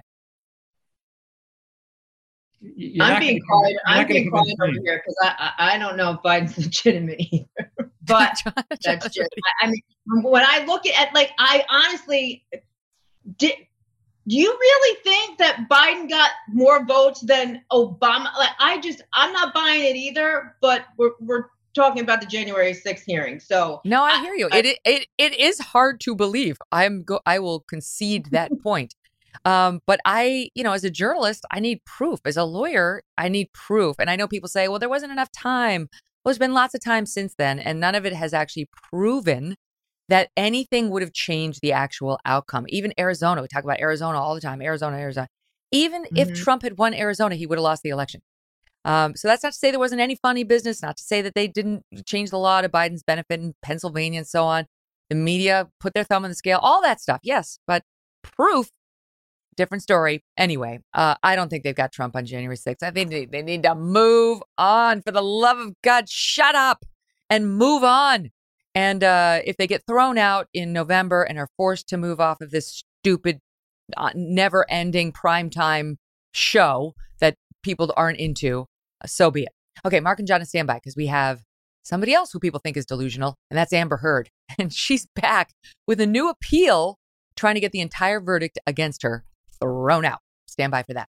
You're I'm not being gonna quiet. convince- you're I'm not gonna being quiet convince over me. here because I, I I don't know if Biden's legitimate either. But that's just. I, I mean, when I look at like, I honestly did. Do you really think that Biden got more votes than Obama? Like, I just, I'm not buying it either. But we're we're talking about the January sixth hearing, so No, I hear you. It it it is hard to believe. I'm go. I will concede that point. Um, but I, you know, as a journalist, I need proof. As a lawyer, I need proof. And I know people say, well, there wasn't enough time. Well, there's been lots of time since then, and none of it has actually proven that anything would have changed the actual outcome. Even Arizona, we talk about Arizona all the time. Arizona, Arizona. Even if Mhm. Trump had won Arizona, he would have lost the election. Um, so that's not to say there wasn't any funny business, not to say that they didn't change the law to Biden's benefit in Pennsylvania and so on. The media put their thumb on the scale, all that stuff. Yes, but proof, different story. Anyway, uh, I don't think they've got Trump on January sixth. I think they, they need to move on. For the love of God, shut up and move on. And uh, if they get thrown out in November and are forced to move off of this stupid, uh, never-ending primetime show that people aren't into, uh, so be it. Okay, Mark and John, stand by because we have somebody else who people think is delusional, and that's Amber Heard. And she's back with a new appeal trying to get the entire verdict against her thrown out. Stand by for that.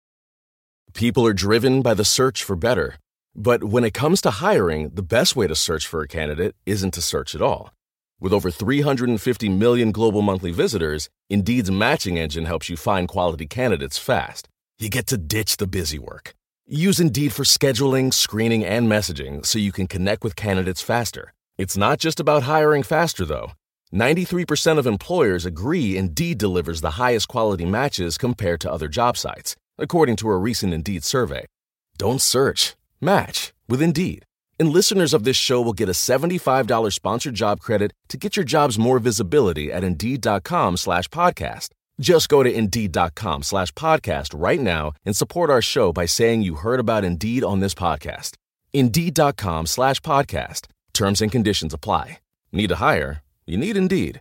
People are driven by the search for better. But when it comes to hiring, the best way to search for a candidate isn't to search at all. With over three hundred fifty million global monthly visitors, Indeed's matching engine helps you find quality candidates fast. You get to ditch the busy work. Use Indeed for scheduling, screening, and messaging so you can connect with candidates faster. It's not just about hiring faster, though. ninety-three percent of employers agree Indeed delivers the highest quality matches compared to other job sites, according to a recent Indeed survey. Don't search. Match with Indeed. And listeners of this show will get a seventy-five dollars sponsored job credit to get your jobs more visibility at Indeed.com slash podcast. Just go to Indeed.com slash podcast right now and support our show by saying you heard about Indeed on this podcast. Indeed.com slash podcast. Terms and conditions apply. Need to hire? You need Indeed.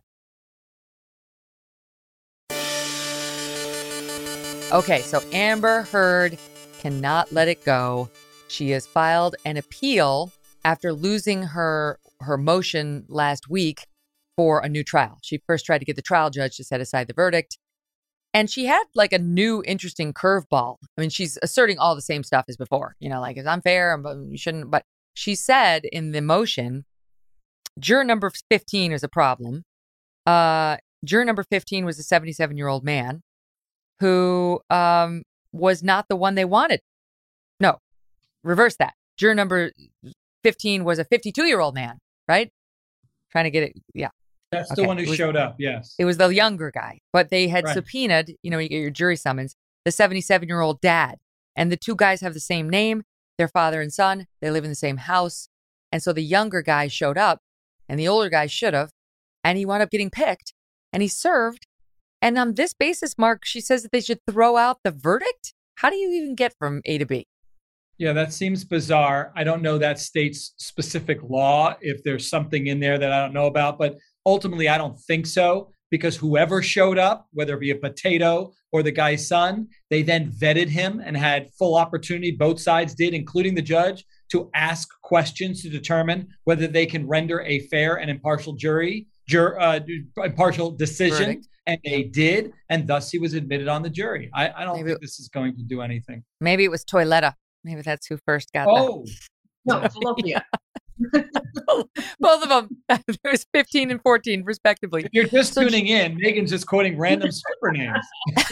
Okay, so Amber Heard cannot let it go. She has filed an appeal after losing her her motion last week for a new trial. She first tried to get the trial judge to set aside the verdict. And she had like a new interesting curveball. I mean, she's asserting all the same stuff as before. You know, like it's unfair, but you shouldn't. But she said in the motion, juror number fifteen is a problem. Uh, juror number fifteen was a seventy-seven-year-old man who um, was not the one they wanted. No. Reverse that. Juror number fifteen was a fifty-two-year-old man, right? Trying to get it. Yeah. That's Okay. the one who It was- showed up. Yes. It was the younger guy, but they had Right. subpoenaed, you know, you get your jury summons, the seventy-seven-year-old dad. And the two guys have the same name. They're father and son. They live in the same house. And so the younger guy showed up and the older guy should have. And he wound up getting picked and he served. And on this basis, Mark, she says that they should throw out the verdict. How do you even get from A to B? Yeah, that seems bizarre. I don't know that state's specific law, if there's something in there that I don't know about, but ultimately I don't think so, because whoever showed up, whether it be a potato or the guy's son, they then vetted him and had full opportunity, both sides did, including the judge, to ask questions to determine whether they can render a fair and impartial jury, jur, uh, impartial decision. Verdict. And they did, and thus he was admitted on the jury. I, I don't maybe, think this is going to do anything. Maybe it was Toiletta. Maybe that's who first got oh. that. Oh, no, Fallopian. Both of them. It was fifteen and fourteen, respectively. If you're just so tuning she... in, Megan's just quoting random stripper names.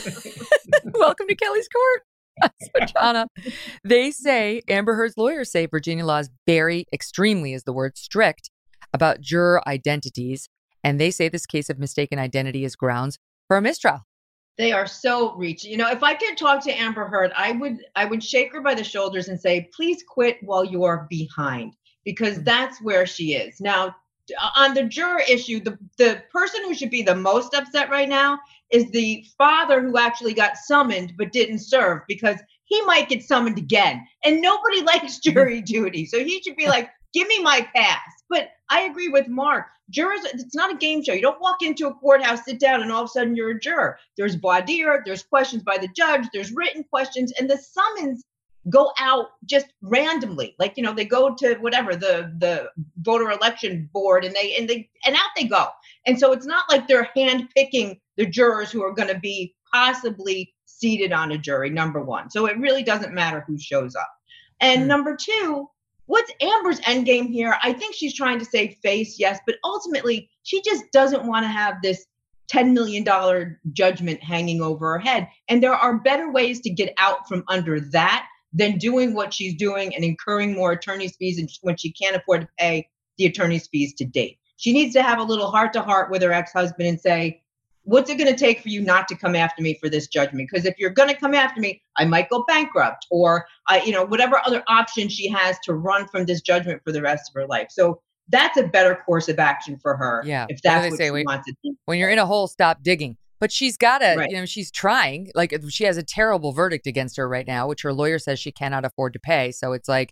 Welcome to Kelly's Court. So, Jana, they say, Amber Heard's lawyers say Virginia law is very, extremely is the word, strict about juror identities. And they say this case of mistaken identity is grounds for a mistrial. They are so reaching. You know, if I could talk to Amber Heard, I would I would shake her by the shoulders and say, please quit while you're behind, because that's where she is. Now, on the juror issue, the, the person who should be the most upset right now is the father who actually got summoned but didn't serve, because he might get summoned again. And nobody likes jury duty. So he should be like, give me my pass. But I agree with Mark. Jurors, it's not a game show. You don't walk into a courthouse, sit down, and all of a sudden you're a juror. There's voir dire, there's questions by the judge, there's written questions, and the summons go out just randomly. Like, you know, they go to whatever, the the voter election board, and they and they and out they go. And so it's not like they're handpicking the jurors who are going to be possibly seated on a jury, number one. So it really doesn't matter who shows up. And mm. number two, what's Amber's endgame here? I think she's trying to save face, yes, but ultimately she just doesn't want to have this ten million dollars judgment hanging over her head. And there are better ways to get out from under that than doing what she's doing and incurring more attorney's fees when she can't afford to pay the attorney's fees to date. She needs to have a little heart-to-heart with her ex-husband and say, what's it going to take for you not to come after me for this judgment? Because if you're going to come after me, I might go bankrupt, or I, you know, whatever other option she has to run from this judgment for the rest of her life. So that's a better course of action for her. Yeah, if that's what, what say, she when, wants to do. When you're in a hole, stop digging. But she's got to, right. you know, she's trying. Like, she has a terrible verdict against her right now, which her lawyer says she cannot afford to pay. So it's like,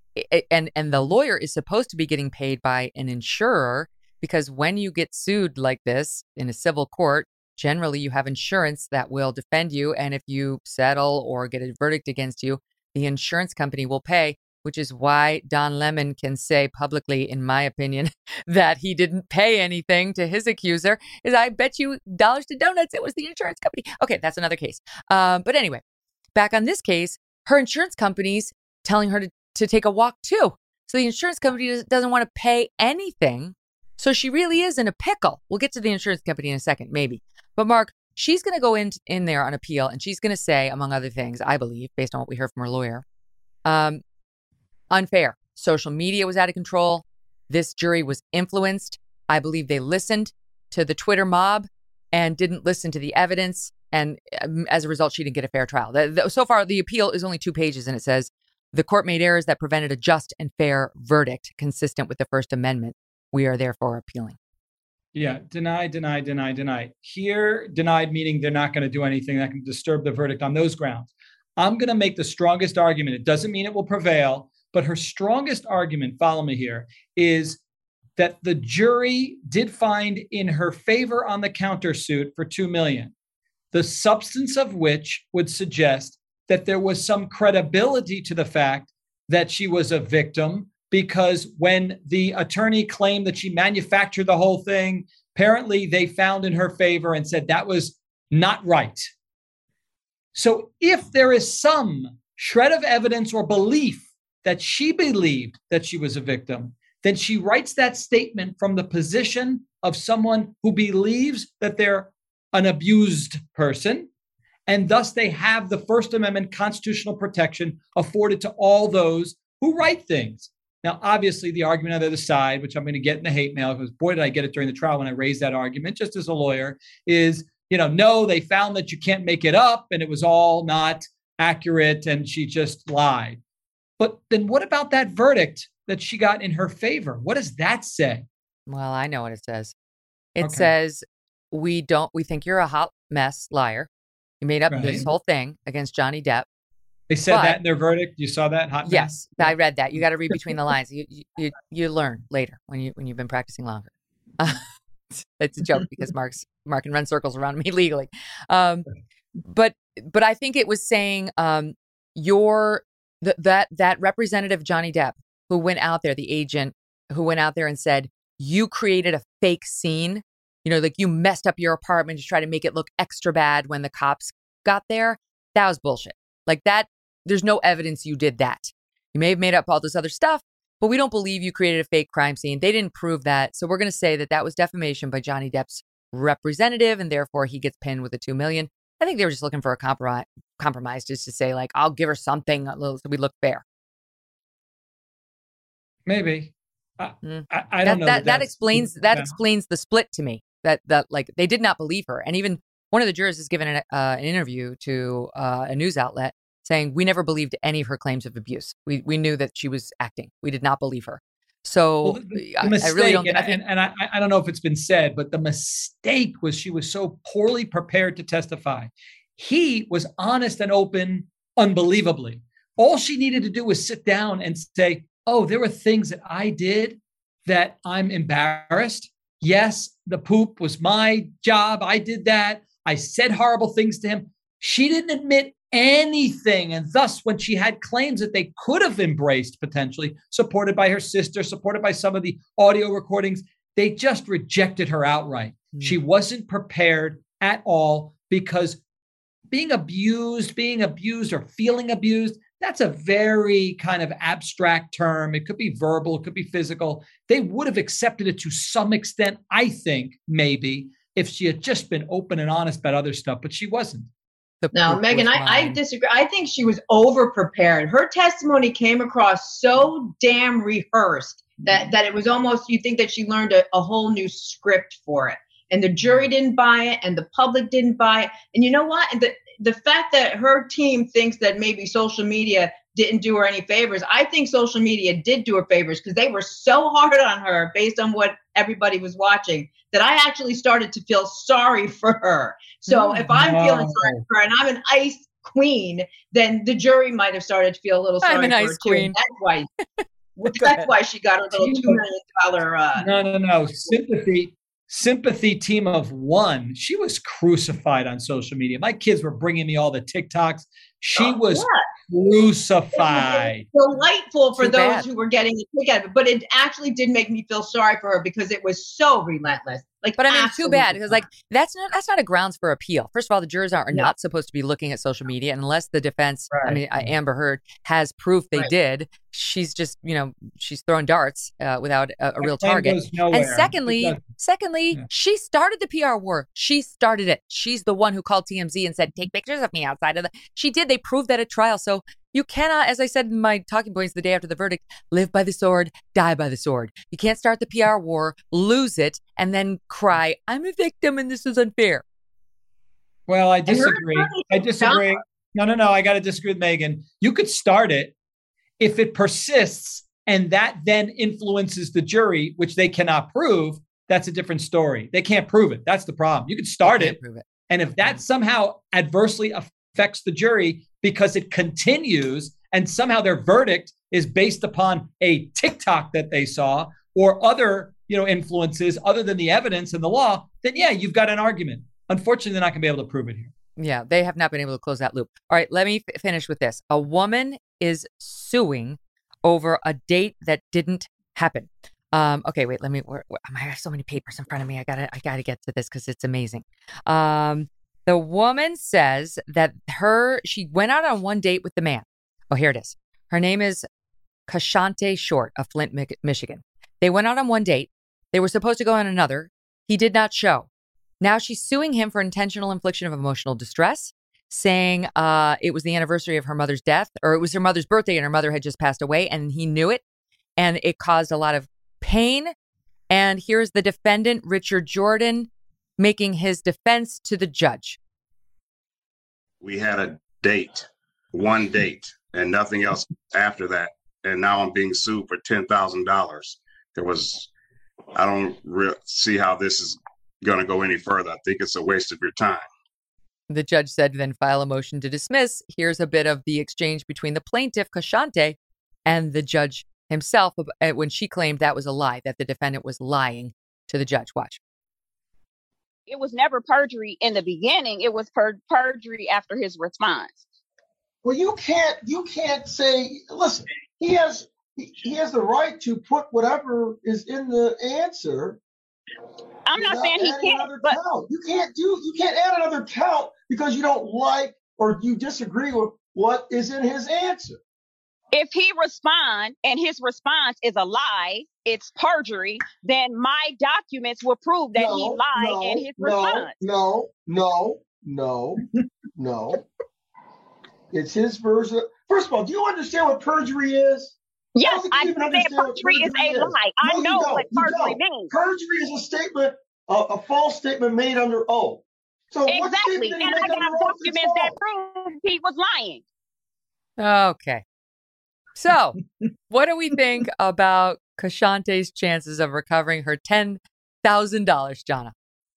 and and the lawyer is supposed to be getting paid by an insurer, because when you get sued like this in a civil court, generally you have insurance that will defend you. And if you settle or get a verdict against you, the insurance company will pay, which is why Don Lemon can say publicly, in my opinion, that he didn't pay anything to his accuser. Is I bet you dollars to donuts it was the insurance company. Okay, that's another case. Um, but anyway, back on this case, her insurance company's telling her to, to take a walk too. So the insurance company does, doesn't want to pay anything. So she really is in a pickle. We'll get to the insurance company in a second, maybe. But Mark, she's going to go in, in there on appeal, and she's going to say, among other things, I believe, based on what we heard from her lawyer, um, unfair. Social media was out of control. This jury was influenced. I believe they listened to the Twitter mob and didn't listen to the evidence. And um, as a result, she didn't get a fair trial. The, the, so far, the appeal is only two pages, and it says, the court made errors that prevented a just and fair verdict consistent with the First Amendment. We are therefore appealing. Yeah, deny, deny, deny, deny. Here, denied meaning they're not going to do anything that can disturb the verdict on those grounds. I'm going to make the strongest argument. It doesn't mean it will prevail, but her strongest argument, follow me here, is that the jury did find in her favor on the countersuit for two million dollars, the substance of which would suggest that there was some credibility to the fact that she was a victim, because when the attorney claimed that she manufactured the whole thing, apparently they found in her favor and said that was not right. So if there is some shred of evidence or belief that she believed that she was a victim, then she writes that statement from the position of someone who believes that they're an abused person, and thus they have the First Amendment constitutional protection afforded to all those who write things. Now, obviously, the argument on the other side, which I'm going to get in the hate mail, because boy, did I get it during the trial when I raised that argument, just as a lawyer, is, you know, no, they found that you can't make it up and it was all not accurate and she just lied. But then what about that verdict that she got in her favor? What does that say? Well, I know what it says. It Okay. says, we don't, we think you're a hot mess liar. You made up Right. this whole thing against Johnny Depp. They said But- that in their verdict. You saw that? Hot Man? Yes, I read that. You got to read between the lines. You, you you learn later when you when you've been practicing longer. Uh, it's a joke because Mark's Mark can run circles around me legally. Um, but but I think it was saying um, your th- that that representative Johnny Depp who went out there, the agent who went out there and said, you created a fake scene. You know, like you messed up your apartment to try to make it look extra bad when the cops got there. That was bullshit. Like that. There's no evidence you did that. You may have made up all this other stuff, but we don't believe you created a fake crime scene. They didn't prove that. So we're going to say that that was defamation by Johnny Depp's representative, and therefore he gets pinned with a two million dollars. I think they were just looking for a comprom- compromise just to say, like, I'll give her something a little so we look fair. Maybe. I, Mm. I, I that, don't know. That, that that's- explains that yeah. explains the split to me. That that like they did not believe her, and even one of the jurors has given an, uh, an interview to uh, a news outlet saying we never believed any of her claims of abuse. We we knew that she was acting. We did not believe her. So Well, the, the I, mistake, I really don't. and, I think, and, and I, I don't know if it's been said, but the mistake was she was so poorly prepared to testify. He was honest and open, unbelievably. All she needed to do was sit down and say, "Oh, there were things that I did that I'm embarrassed. Yes, the poop was my job. I did that. I said horrible things to him." She didn't admit anything. And thus, when she had claims that they could have embraced potentially, supported by her sister, supported by some of the audio recordings, they just rejected her outright. Mm. She wasn't prepared at all because being abused, being abused or feeling abused, that's a very kind of abstract term. It could be verbal, it could be physical. They would have accepted it to some extent, I think, maybe, if she had just been open and honest about other stuff, but she wasn't. No, Megan, I, I disagree. I think she was over prepared. Her testimony came across so damn rehearsed that, that it was almost, you think that she learned a, a whole new script for it. And the jury didn't buy it and the public didn't buy it. And you know what? And the, the fact that her team thinks that maybe social media didn't do her any favors, I think social media did do her favors because they were so hard on her based on what everybody was watching that I actually started to feel sorry for her. So if I'm Wow. feeling sorry for her and I'm an ice queen, then the jury might have started to feel a little sorry I'm an for ice her too. queen. And that's why that's why she got her little two million dollar uh No, no, no. Sympathy, sympathy team of one. She was crucified on social media. My kids were bringing me all the TikToks. She Oh, was yeah. crucified. Delightful for Too those bad. who were getting a kick out of it, but it actually did make me feel sorry for her because it was so relentless. Like, But I mean, too absolutely bad because like that's not that's not a grounds for appeal. First of all, the jurors are, are No. not supposed to be looking at social media unless the defense, I Right. mean, uh, Amber Heard has proof they Right. did. She's just, you know, she's throwing darts uh, without a, a That real claim target. goes nowhere. And secondly, It doesn't. secondly, Yeah. she started the P R war. She started it. She's the one who called T M Z and said, "Take pictures of me outside of the." She did. They proved that at trial. So you cannot, as I said in my talking points the day after the verdict, live by the sword, die by the sword. You can't start the P R war, lose it, and then cry, "I'm a victim and this is unfair." Well, I her disagree. attorney I said disagree. No, no, no. I got to disagree with Megan. You could start it if it persists and that then influences the jury, which they cannot prove. That's a different story. They can't prove it. That's the problem. You could start Can't it. prove it. And if that somehow adversely affects the jury because it continues and somehow their verdict is based upon a TikTok that they saw or other, you know, influences other than the evidence and the law, then yeah, you've got an argument. Unfortunately, they're not going to be able to prove it here. Yeah, they have not been able to close that loop. All right, let me f- finish with this. A woman is suing over a date that didn't happen. Um, okay, wait, let me. Where, where, I have so many papers in front of me. I gotta, I gotta get to this because it's amazing. Um, the woman says that her she went out on one date with the man. Oh, here it is. Her name is Kashante Short of Flint, Mi- Michigan. They went out on one date. They were supposed to go on another. He did not show. Now she's suing him for intentional infliction of emotional distress, saying uh, it was the anniversary of her mother's death, or it was her mother's birthday and her mother had just passed away and he knew it. And it caused a lot of pain. And here's the defendant, Richard Jordan, making his defense to the judge. We had a date, one date, and nothing else after that. And now I'm being sued for ten thousand dollars. There was, I don't re- see how this is going to go any further. I think it's a waste of your time. The judge said, then file a motion to dismiss. Here's a bit of the exchange between the plaintiff, Kashante, and the judge himself when she claimed that was a lie, that the defendant was lying to the judge. Watch. It was never perjury in the beginning. It was per- perjury after his response. Well, you can't, you can't say, listen, he has, he has the right to put whatever is in the answer. I'm not saying he can't, but count. You can't do, you can't add another count because you don't like or you disagree with what is in his answer. If he responds and his response is a lie, it's perjury, then my documents will prove that no, he lied no, in his no, response. No, no, no, no. It's his version. First of all, do you understand what perjury is? Yes, I understand perjury is a lie. I know what perjury means. Perjury is a statement, a, a false statement made under oath. So exactly, and I got documents that prove he was lying. Okay. So, what do we think about Kashante's chances of recovering her ten thousand dollars, Jana?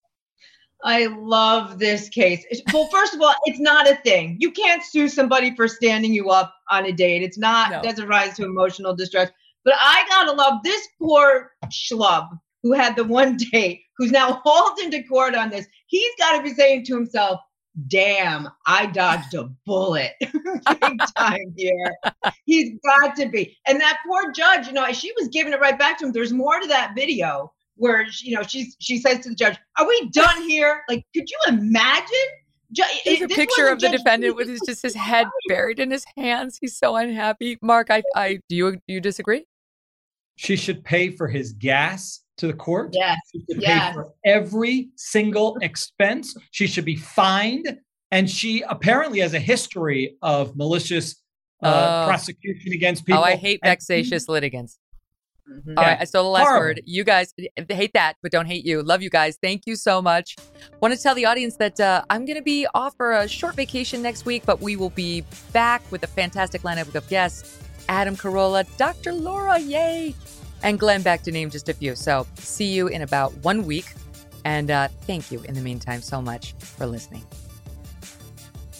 I love this case. Well, first of all, it's not a thing. You can't sue somebody for standing you up on a date. It's not, no. doesn't rise to emotional distress. But I gotta love this poor schlub who had the one date, who's now hauled into court on this. He's got to be saying to himself, damn, I dodged a bullet big time here. He's got to be. And that poor judge, you know, she was giving it right back to him. There's more to that video where, you know, she's, she says to the judge, are we done here? Like, could you imagine? There's a picture of the defendant with his, just his head buried in his hands. He's so unhappy. Mark, I, I, do you, do you disagree? She should pay for his gas to the court. Yes. She should yes. pay for every single expense. She should be fined. And she apparently has a history of malicious uh, uh, prosecution against people. Oh, I hate and vexatious he, litigants. Mm-hmm. All yeah. right. I stole the last Horrible. word. You guys hate that, but don't hate you. Love you guys. Thank you so much. Want to tell the audience that uh, I'm going to be off for a short vacation next week, but we will be back with a fantastic lineup of guests. Adam Carolla, Doctor Laura, yay, and Glenn Beck, to name just a few. So see you in about one week. And uh, thank you in the meantime so much for listening.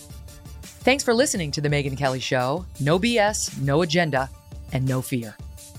Thanks for listening to The Megyn Kelly Show. No B S, no agenda, and no fear.